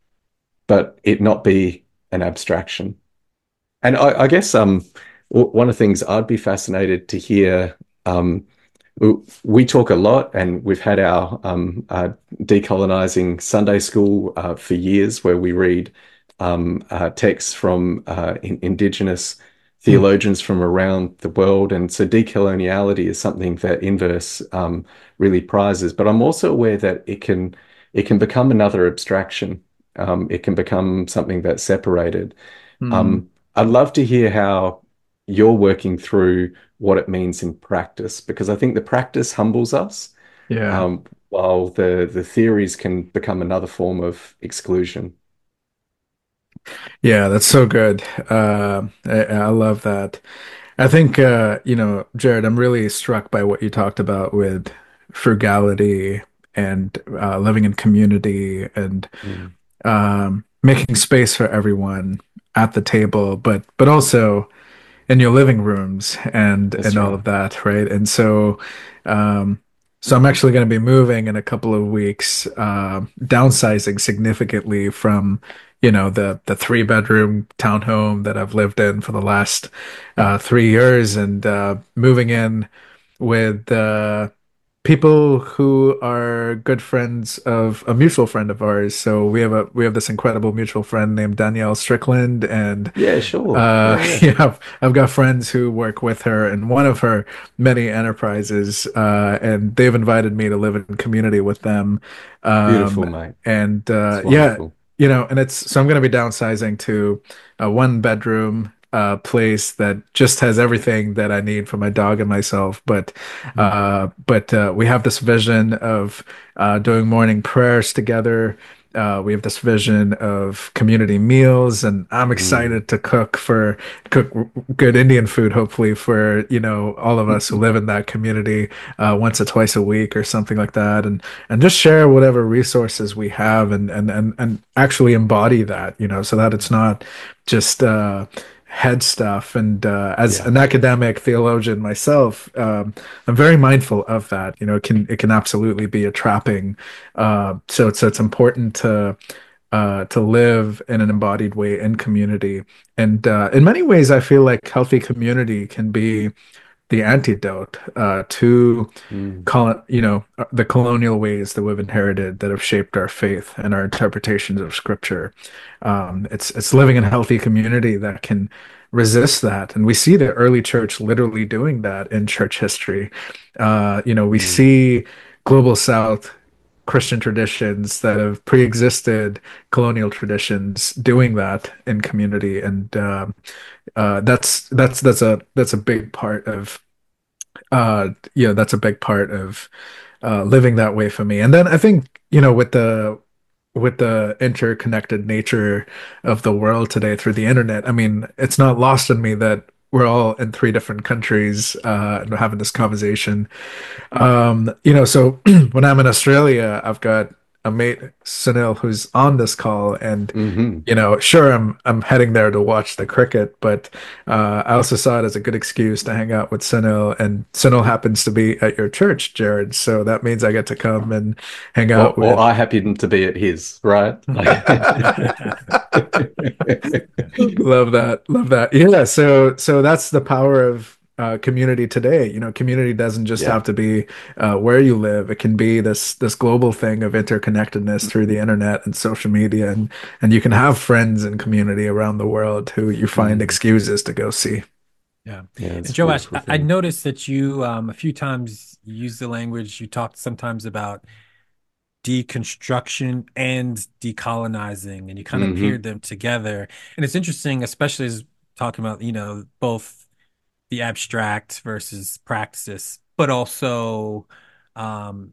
A: but it not be an abstraction. And I, I guess um, one of the things I'd be fascinated to hear. Um, we talk a lot, and we've had our um, uh, decolonizing Sunday school uh, for years, where we read um, uh, texts from uh, in, indigenous theologians from around the world, and so decoloniality is something that Inverse um, really prizes. But I'm also aware that it can it can become another abstraction. Um, it can become something that's separated.
D: Mm.
A: Um, I'd love to hear how you're working through what it means in practice, because I think the practice humbles us,
D: Yeah.
A: um, while the the theories can become another form of exclusion.
D: Yeah, that's so good. Uh, I, I love that. I think, uh, you know, Jared, I'm really struck by what you talked about with frugality and uh, living in community and
A: Mm,
D: um, making space for everyone at the table, but but also in your living rooms and
A: that's
D: and all
A: right.
D: of that, right? And so, um, so I'm actually going to be moving in a couple of weeks, uh, downsizing significantly from, you know, the the three bedroom townhome that I've lived in for the last uh, three years, and uh, moving in with uh, people who are good friends of a mutual friend of ours. So we have a we have this incredible mutual friend named Danielle Strickland, and
A: Yeah, sure.
D: uh,
A: Yeah, yeah.
D: yeah, I've, I've got friends who work with her in one of her many enterprises, uh, and they've invited me to live in community with them. Um,
A: Beautiful, mate.
D: and uh,
A: It's
D: yeah,
A: wonderful.
D: you know, and it's so I'm going to be downsizing to a one bedroom uh, place that just has everything that I need for my dog and myself. But
A: Mm,
D: uh, but uh, we have this vision of uh, doing morning prayers together. Uh, we have this vision of community meals, and I'm
A: mm.
D: excited to cook for cook good Indian food, hopefully for you know all of us who live in that community uh, once or twice a week or something like that, and and just share whatever resources we have, and and and and actually embody that, you know, so that it's not just uh, head stuff. And uh, as
A: Yeah.
D: an academic theologian myself, um, I'm very mindful of that. You know, it can it can absolutely be a trapping. Uh, so it's so it's important to uh, to live in an embodied way in community. And uh, in many ways, I feel like healthy community can be the antidote uh, to
A: Mm,
D: col you know, uh, the colonial ways that we've inherited that have shaped our faith and our interpretations of Scripture. Um, it's it's living in a healthy community that can resist that, and we see the early church literally doing that in church history. Uh, you know, we
A: mm,
D: see global South Christian traditions that have pre-existed colonial traditions doing that in community, and uh, uh, that's that's that's a that's a big part of uh, you know, that's a big part of uh, living that way for me. And then I think, you know, with the with the interconnected nature of the world today through the internet, I mean, it's not lost on me that we're all in three different countries uh, and we're having this conversation. Um, you know, so when I'm in Australia, I've got a mate, Sunil, who's on this call, and
A: hmm
D: you know, sure, I'm I'm heading there to watch the cricket, but uh, I also saw it as a good excuse to hang out with Sunil, and Sunil happens to be at your church, Jared, so that means I get to come and hang
A: Or,
D: out
A: or
D: with.
A: I happen to be at his, right?
D: Love that. Love that. Yeah. So, so that's the power of uh, community today. You know, community doesn't just
A: Yeah.
D: have to be uh, where you live. It can be this this global thing of interconnectedness through the internet and social media, and and you can have friends and community around the world who you find
A: Mm.
D: excuses to go see.
C: Yeah.
A: Yeah,
C: And
A: it's a
C: Joash,
A: beautiful
C: I, I
A: thing.
C: noticed that you um, a few times use the language, you talked sometimes about deconstruction and decolonizing, and you kind of
A: Hmm
C: paired them together. And it's interesting, especially as talking about, you know, both the abstract versus practice, but also um,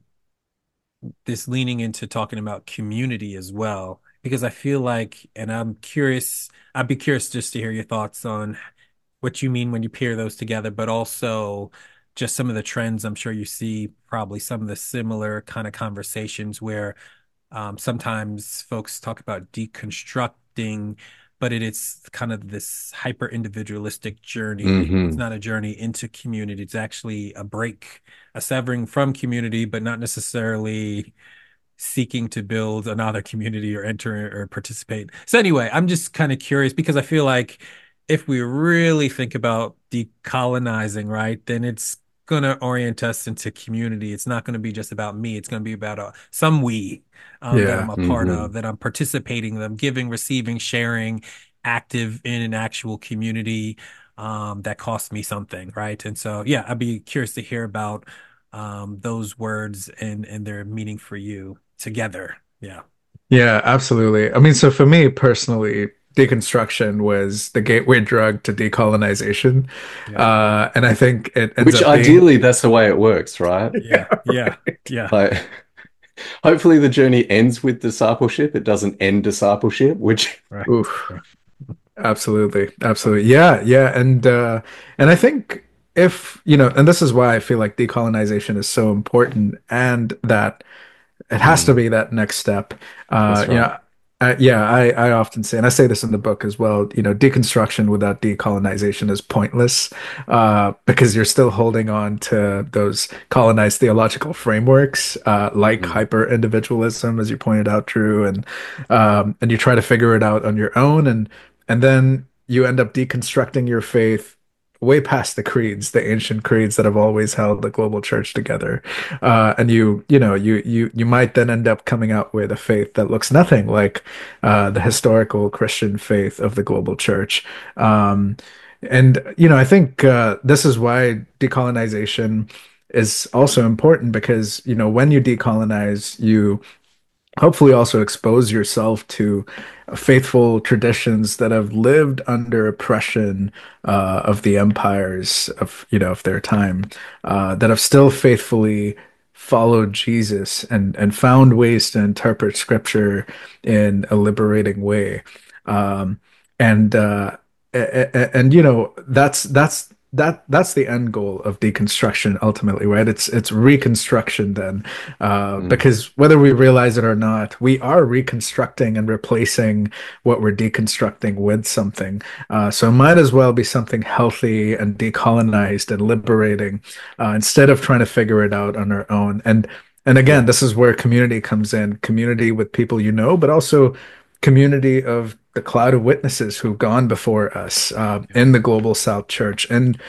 C: this leaning into talking about community as well. Because I feel like, and I'm curious, I'd be curious just to hear your thoughts on what you mean when you pair those together, but also just some of the trends I'm sure you see, probably some of the similar kind of conversations where um, sometimes folks talk about deconstructing, but it is kind of this hyper individualistic journey. It's
A: hmm
C: not a journey into community. It's actually a break, a severing from community, but not necessarily seeking to build another community or enter or participate. So anyway, I'm just kind of curious because I feel like if we really think about decolonizing, right, then it's going to orient us into community. It's not going to be just about me. It's going to be about uh, some we um, that
D: Yeah.
C: I'm a part
A: hmm
C: of, that I'm participating, that I'm giving, receiving, sharing, active in an actual community um, that costs me something, right? And so, yeah, I'd be curious to hear about um, those words and and their meaning for you together. Yeah.
D: Yeah, absolutely. I mean, so for me personally, deconstruction was the gateway drug to decolonization.
C: Yeah.
D: Uh, and I think it ends
A: Which
D: up being,
A: ideally, that's the way it works, right?
C: Yeah.
D: yeah,
C: Yeah.
D: right.
C: Yeah.
A: Like, hopefully, the journey ends with discipleship. It doesn't end discipleship, which,
C: Right.
D: Oof. Absolutely. Absolutely. Yeah, yeah. And uh and I think if, you know, and this is why I feel like decolonization is so important and that it has to
A: Mm,
D: be that next step. Uh,
A: that's
D: you
A: right.
D: know, uh, yeah, I, I often say, and I say this in the book as well, you know, deconstruction without decolonization is pointless, uh, because you're still holding on to those colonized theological frameworks, uh, like
A: Mm,
D: hyper individualism, as you pointed out, Drew, and um, and you try to figure it out on your own, and and then you end up deconstructing your faith way past the creeds, the ancient creeds that have always held the global church together. Uh, and you, you know, you you you might then end up coming out with a faith that looks nothing like uh, the historical Christian faith of the global church. Um, and you know, I think uh, this is why decolonization is also important because you know when you decolonize, you hopefully also expose yourself to faithful traditions that have lived under oppression uh, of the empires of you know of their time, uh, that have still faithfully followed Jesus and and found ways to interpret scripture in a liberating way. Um, and uh, a- a- and you know that's that's that that's the end goal of deconstruction ultimately, right? It's it's reconstruction then, uh,
A: mm,
D: because whether we realize it or not, we are reconstructing and replacing what we're deconstructing with something. Uh, so it might as well be something healthy and decolonized and liberating, uh, instead of trying to figure it out on our own. And and again,
A: yeah.
D: this is where community comes in, community with people you know, but also community of the cloud of witnesses who've gone before us uh,
C: Yeah.
D: in the Global South Church. And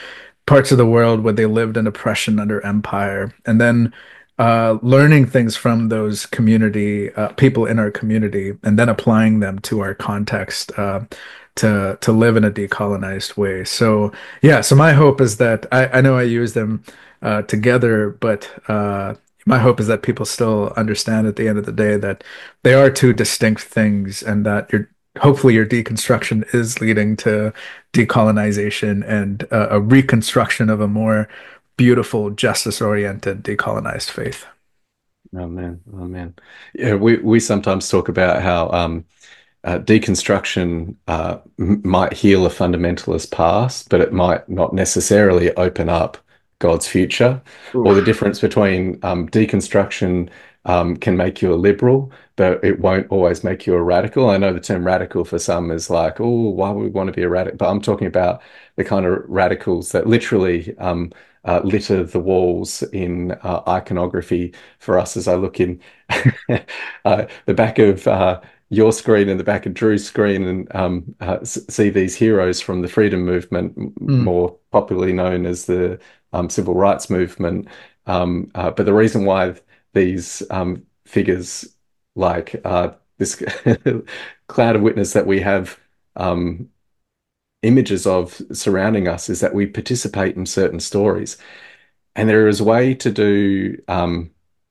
D: parts of the world where they lived in oppression under empire, and then uh, learning things from those community uh, people in our community, and then applying them to our context uh, to to live in a decolonized way. So yeah, so my hope is that I, I know I use them uh, together, but uh, my hope is that people still understand at the end of the day that they are two distinct things, and that you're hopefully your deconstruction is leading to decolonization and uh, a reconstruction of a more beautiful, justice-oriented, decolonized faith.
A: Oh man, oh man. Yeah, we we sometimes talk about how um, uh, deconstruction uh, m- might heal a fundamentalist past, but it might not necessarily open up God's future. Or the
D: Oof.
A: difference between um, deconstruction um, can make you a liberal, but it won't always make you a radical. I know the term radical for some is like, oh, why would we want to be a radical? But I'm talking about the kind of radicals that literally um, uh, litter the walls in uh, iconography for us. As I look in uh, the back of uh, your screen and the back of Drew's screen, and um, uh, see these heroes from the freedom movement,
D: Mm,
A: more popularly known as the um, civil rights movement. Um, uh, but the reason why these um, figures, like uh, this cloud of witness that we have um, images of surrounding us, is that we participate in certain stories. And there is a way to do um,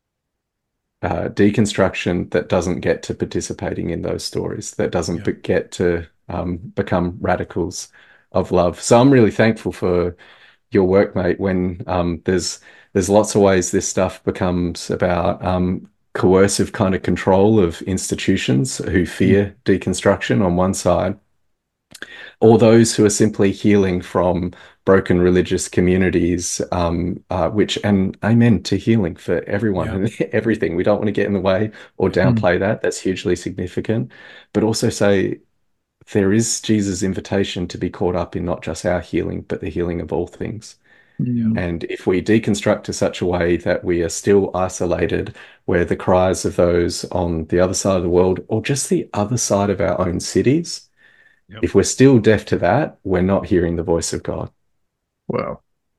A: uh, deconstruction that doesn't get to participating in those stories, that doesn't
C: Yeah.
A: be- get to um, become radicals of love. So I'm really thankful for your work, mate, when um, there's there's lots of ways this stuff becomes about um, coercive kind of control of institutions who
D: mm,
A: fear deconstruction on one side, or those who are simply healing from broken religious communities, um, uh, which, and amen to healing for everyone
C: Yeah.
A: and everything. We don't want to get in the way or
D: mm,
A: downplay that. That's hugely significant. But also say there is Jesus' invitation to be caught up in not just our healing, but the healing of all things.
C: Yeah.
D: mm,
A: And if we deconstruct to such a way that we are still isolated, where the cries of those on the other side of the world, or just the other side of our own cities,
C: Yep.
A: if we're still deaf to that, we're not hearing the voice of God.
D: wow.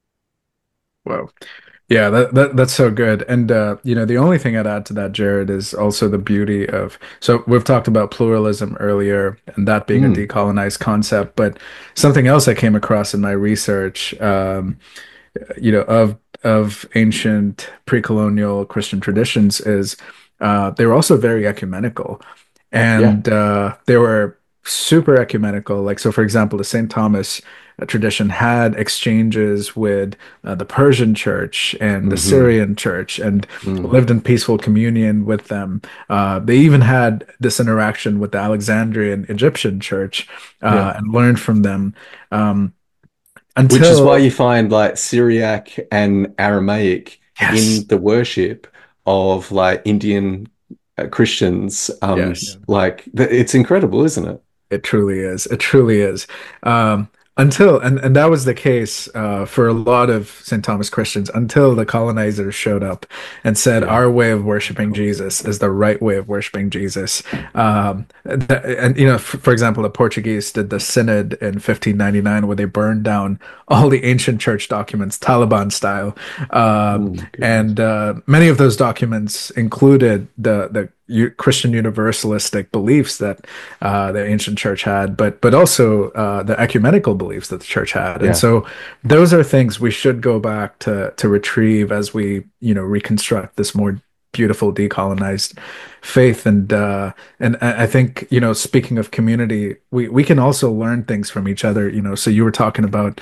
D: Wow. Yeah, that, that that's so good. And uh, you know, the only thing I'd add to that, Jared, is also the beauty of, so we've talked about pluralism earlier and that being a
A: Mm,
D: decolonized concept, but something else I came across in my research, um, you know, of of ancient pre-colonial Christian traditions is uh, they were also very ecumenical,
A: yeah.
D: and uh, they were super ecumenical. Like, so, for example, the Saint Thomas uh, tradition had exchanges with uh, the Persian church and the
A: Hmm.
D: Syrian church, and
A: Mm,
D: lived in peaceful communion with them. Uh, they even had this interaction with the Alexandrian Egyptian church
A: yeah.
D: uh, and learned from them. Um,
A: Which is why
D: until
A: you find like Syriac and Aramaic
D: yes.
A: in the worship of like Indian uh, Christians. Um,
C: Yeah.
D: Yes,
A: like th- it's incredible, isn't it?
D: it truly is. It truly is. Um, until and and that was the case uh, for a lot of Saint Thomas Christians until the colonizers showed up and said
A: Yeah.
D: our way of worshiping Jesus is the right way of worshiping Jesus. Um, th- and you know, f for example, the Portuguese did the Synod in fifteen ninety-nine where they burned down all the ancient church documents, Taliban style, uh,
A: Oh my goodness.
D: and uh, many of those documents included the the U Christian universalistic beliefs that uh, the ancient church had, but but also uh, the ecumenical beliefs that the church had. And
A: Yeah.
D: so those are things we should go back to to retrieve as we, you know, reconstruct this more beautiful decolonized faith. And uh, and I I think, you know, speaking of community, we we can also learn things from each other. You know, so you were talking about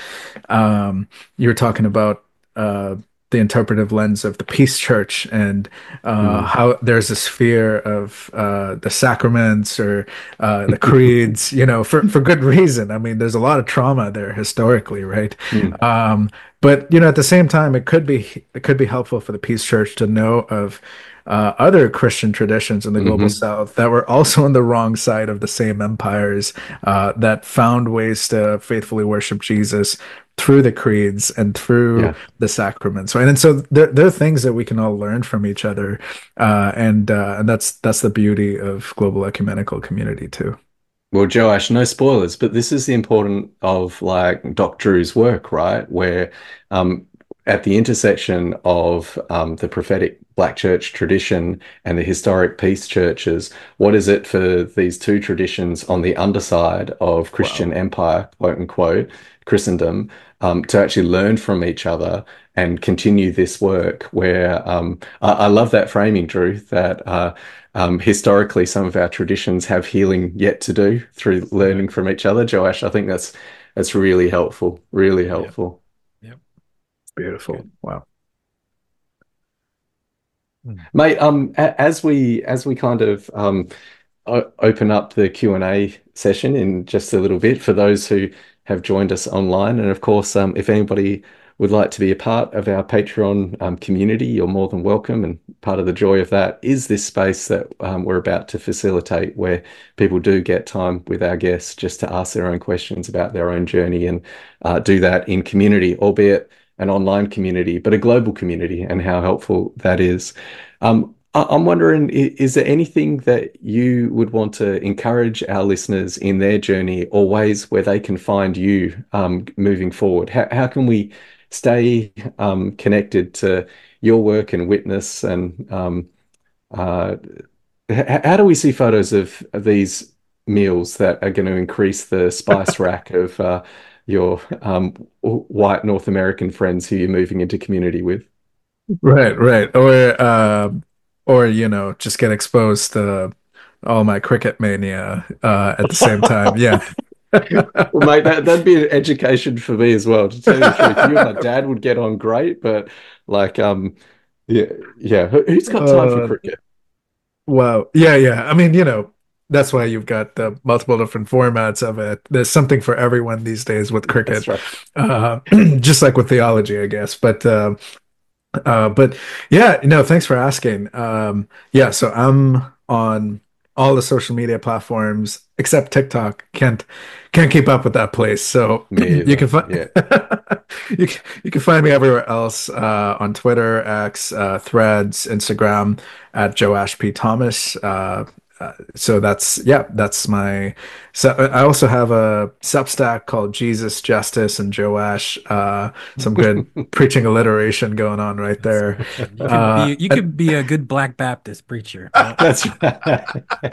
D: um, you were talking about. Uh, the interpretive lens of the Peace Church and uh,
A: Mm.
D: how there's this fear of uh, the sacraments or uh, the creeds, you know, for, for good reason. I mean, there's a lot of trauma there historically, right?
A: Mm.
D: Um, but you know, at the same time, it could be it could be helpful for the Peace Church to know of uh, other Christian traditions in the global
A: Hmm.
D: South that were also on the wrong side of the same empires uh, that found ways to faithfully worship Jesus through the creeds and through
A: Yeah.
D: the sacraments, right? And so there, there are things that we can all learn from each other, uh, and uh, and that's that's the beauty of global ecumenical community too.
A: Well, Joash, no spoilers, but this is the important of like Doc Drew's work, right? Where um, at the intersection of um, the prophetic Black church tradition and the historic peace churches, what is it for these two traditions on the underside of Christian
D: Wow.
A: empire, quote unquote, Christendom, um, to actually learn from each other and continue this work? Where um, I, I love that framing, Drew, that. Uh, um, historically, some of our traditions have healing yet to do through
C: Yeah.
A: learning from each other. Joash, I think that's that's really helpful, really
C: Yeah.
A: helpful.
C: Yep.
D: Beautiful.
C: Good.
D: Wow.
C: Mm.
A: Mate, um, a- as we as we kind of um, o open up the Q and A session in just a little bit for those who have joined us online. And of course, um, if anybody would like to be a part of our Patreon um, community, you're more than welcome. And part of the joy of that is this space that um, we're about to facilitate, where people do get time with our guests just to ask their own questions about their own journey and uh, do that in community, albeit an online community, but a global community, and how helpful that is. Um, I- I'm wondering, i- is there anything that you would want to encourage our listeners in their journey, or ways where they can find you um, moving forward? How, how can we stay um, connected to your work and witness? And um, uh, h- how do we see photos of, of these meals that are going to increase the spice rack of uh, your um, w- white North American friends who you're moving into community with?
D: Right, right. Or uh, or you know, just get exposed to all my cricket mania uh at the same time. Yeah.
A: Well, mate, that, that'd be an education for me as well. To tell you the truth, you and my dad would get on great, but like, um, yeah, yeah. Who- Who's got time for
D: Uh,
A: cricket?
D: wow. Yeah, yeah. I mean, you know, that's why you've got the multiple different formats of it. There's something for everyone these days with
A: That's
D: cricket.
A: right.
D: Uh, just like with theology, I guess. But uh, uh, but yeah, no, thanks for asking. Um, yeah, so I'm on all the social media platforms except TikTok. Can't can't keep up with that place. So
A: Me
D: you can
A: either.
D: find
A: Yeah.
D: you can, you can find me everywhere else uh, on Twitter, X, uh, Threads, Instagram at Joash P. Thomas. Uh, uh, so that's yeah, that's my. So I also have a Substack called Jesus, Justice, and Joash. Uh, some good preaching alliteration going on right
C: That's
D: there.
C: good. You could
D: Uh,
C: be you could be a good Black Baptist preacher. Yeah.
A: That's right.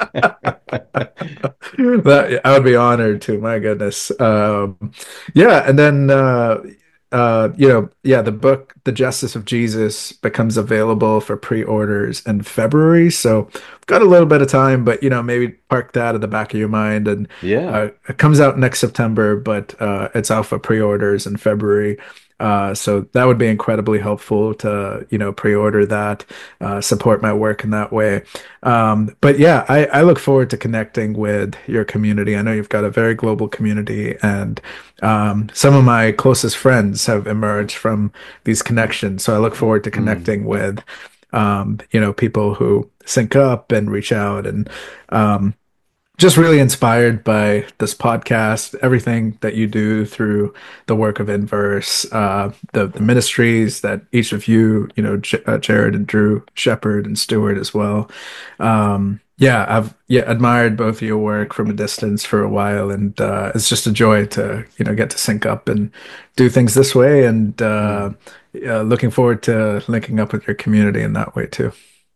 D: that I would be honored to. My goodness. Um, yeah, and then uh, uh, you know, yeah, the book, The Justice of Jesus, becomes available for pre-orders in February. So I've got a little bit of time, but you know, maybe park that at the back of your mind. And
A: Yeah.
D: uh, it comes out next September, but uh, it's out for pre-orders in February. Uh, so that would be incredibly helpful to, you know, pre-order that, uh, support my work in that way. Um, but yeah, I, I look forward to connecting with your community. I know you've got a very global community, and um, some of my closest friends have emerged from these connections. So I look forward to
A: Mm.
D: connecting with, um, you know, people who sync up and reach out, and um, just really inspired by this podcast, everything that you do through the work of Inverse, uh, the, the ministries that each of you, you know, J uh, Jared and Drew, Shepherd and Stewart as well. Um, yeah, I've yeah admired both of your work from a distance for a while, and uh, it's just a joy to, you know, get to sync up and do things this way, and uh,
A: Mm.
D: uh, looking forward to linking up with your community in that way too.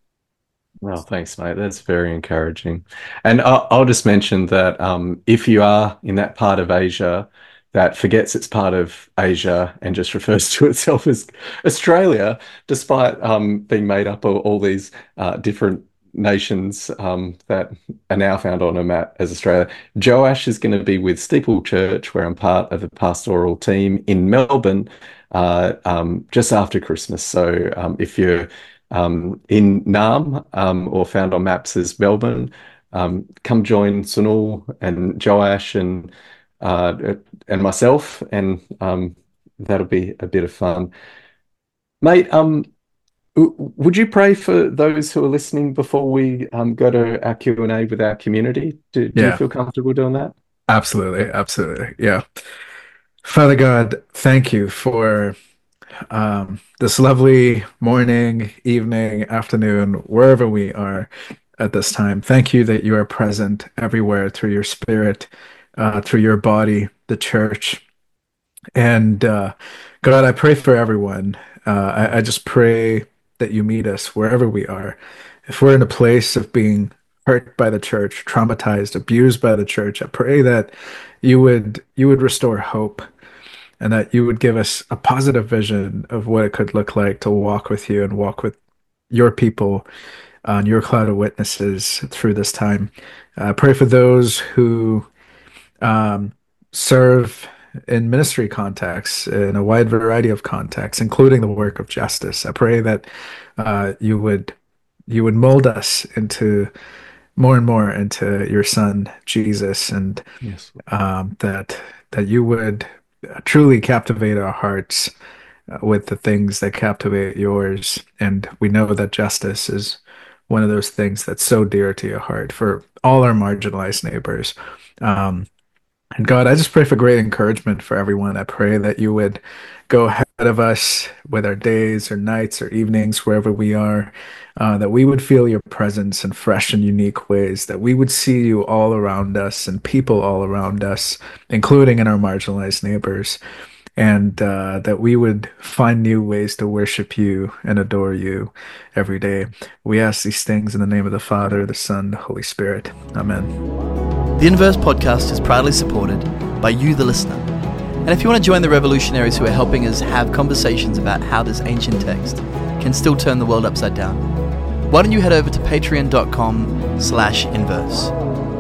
A: Well, thanks, mate. That's very encouraging. And I'll, I'll just mention that um, if you are in that part of Asia that forgets it's part of Asia and just refers to itself as Australia, despite um, being made up of all these uh, different nations um, that are now found on a map as Australia, Joash is going to be with Steeple Church, where I'm part of the pastoral team in Melbourne, uh, um, just after Christmas. So um, if you're um, in Nam um, or found on maps as Melbourne. Um, come join Sunil and Joash and uh, and myself, and um, that'll be a bit of fun, mate. Um, w- would you pray for those who are listening before we um, go to our Q and A with our community? Do, do you
D: Yeah,
A: feel comfortable doing that?
D: absolutely, absolutely. Yeah. Father God, thank you for um, this lovely morning, evening, afternoon, wherever we are. at this time. Thank you that you are present everywhere through your spirit, uh, through your body, the church. And uh, God, I pray for everyone. Uh, I, I just pray that you meet us wherever we are. If we're in a place of being hurt by the church, traumatized, abused by the church, I pray that you would you would restore hope, and that you would give us a positive vision of what it could look like to walk with you and walk with your people on your cloud of witnesses through this time. I pray for those who um, serve in ministry contexts, in a wide variety of contexts, including the work of justice. I pray that uh, you would you would mold us into more and more into your Son Jesus, and
A: Yes.
D: um, that that you would truly captivate our hearts uh, with the things that captivate yours. And we know that justice is one of those things that's so dear to your heart for all our marginalized neighbors. Um, and God, I just pray for great encouragement for everyone. I pray that you would go ahead of us with our days or nights or evenings, wherever we are, uh, that we would feel your presence in fresh and unique ways, that we would see you all around us and people all around us, including in our marginalized neighbors, and uh, that we would find new ways to worship you and adore you every day. We ask these things in the name of the Father, the Son, the Holy Spirit. Amen.
E: The Inverse podcast is proudly supported by you, the listener. And if you want to join the revolutionaries who are helping us have conversations about how this ancient text can still turn the world upside down, why don't you head over to patreon.com slash inverse.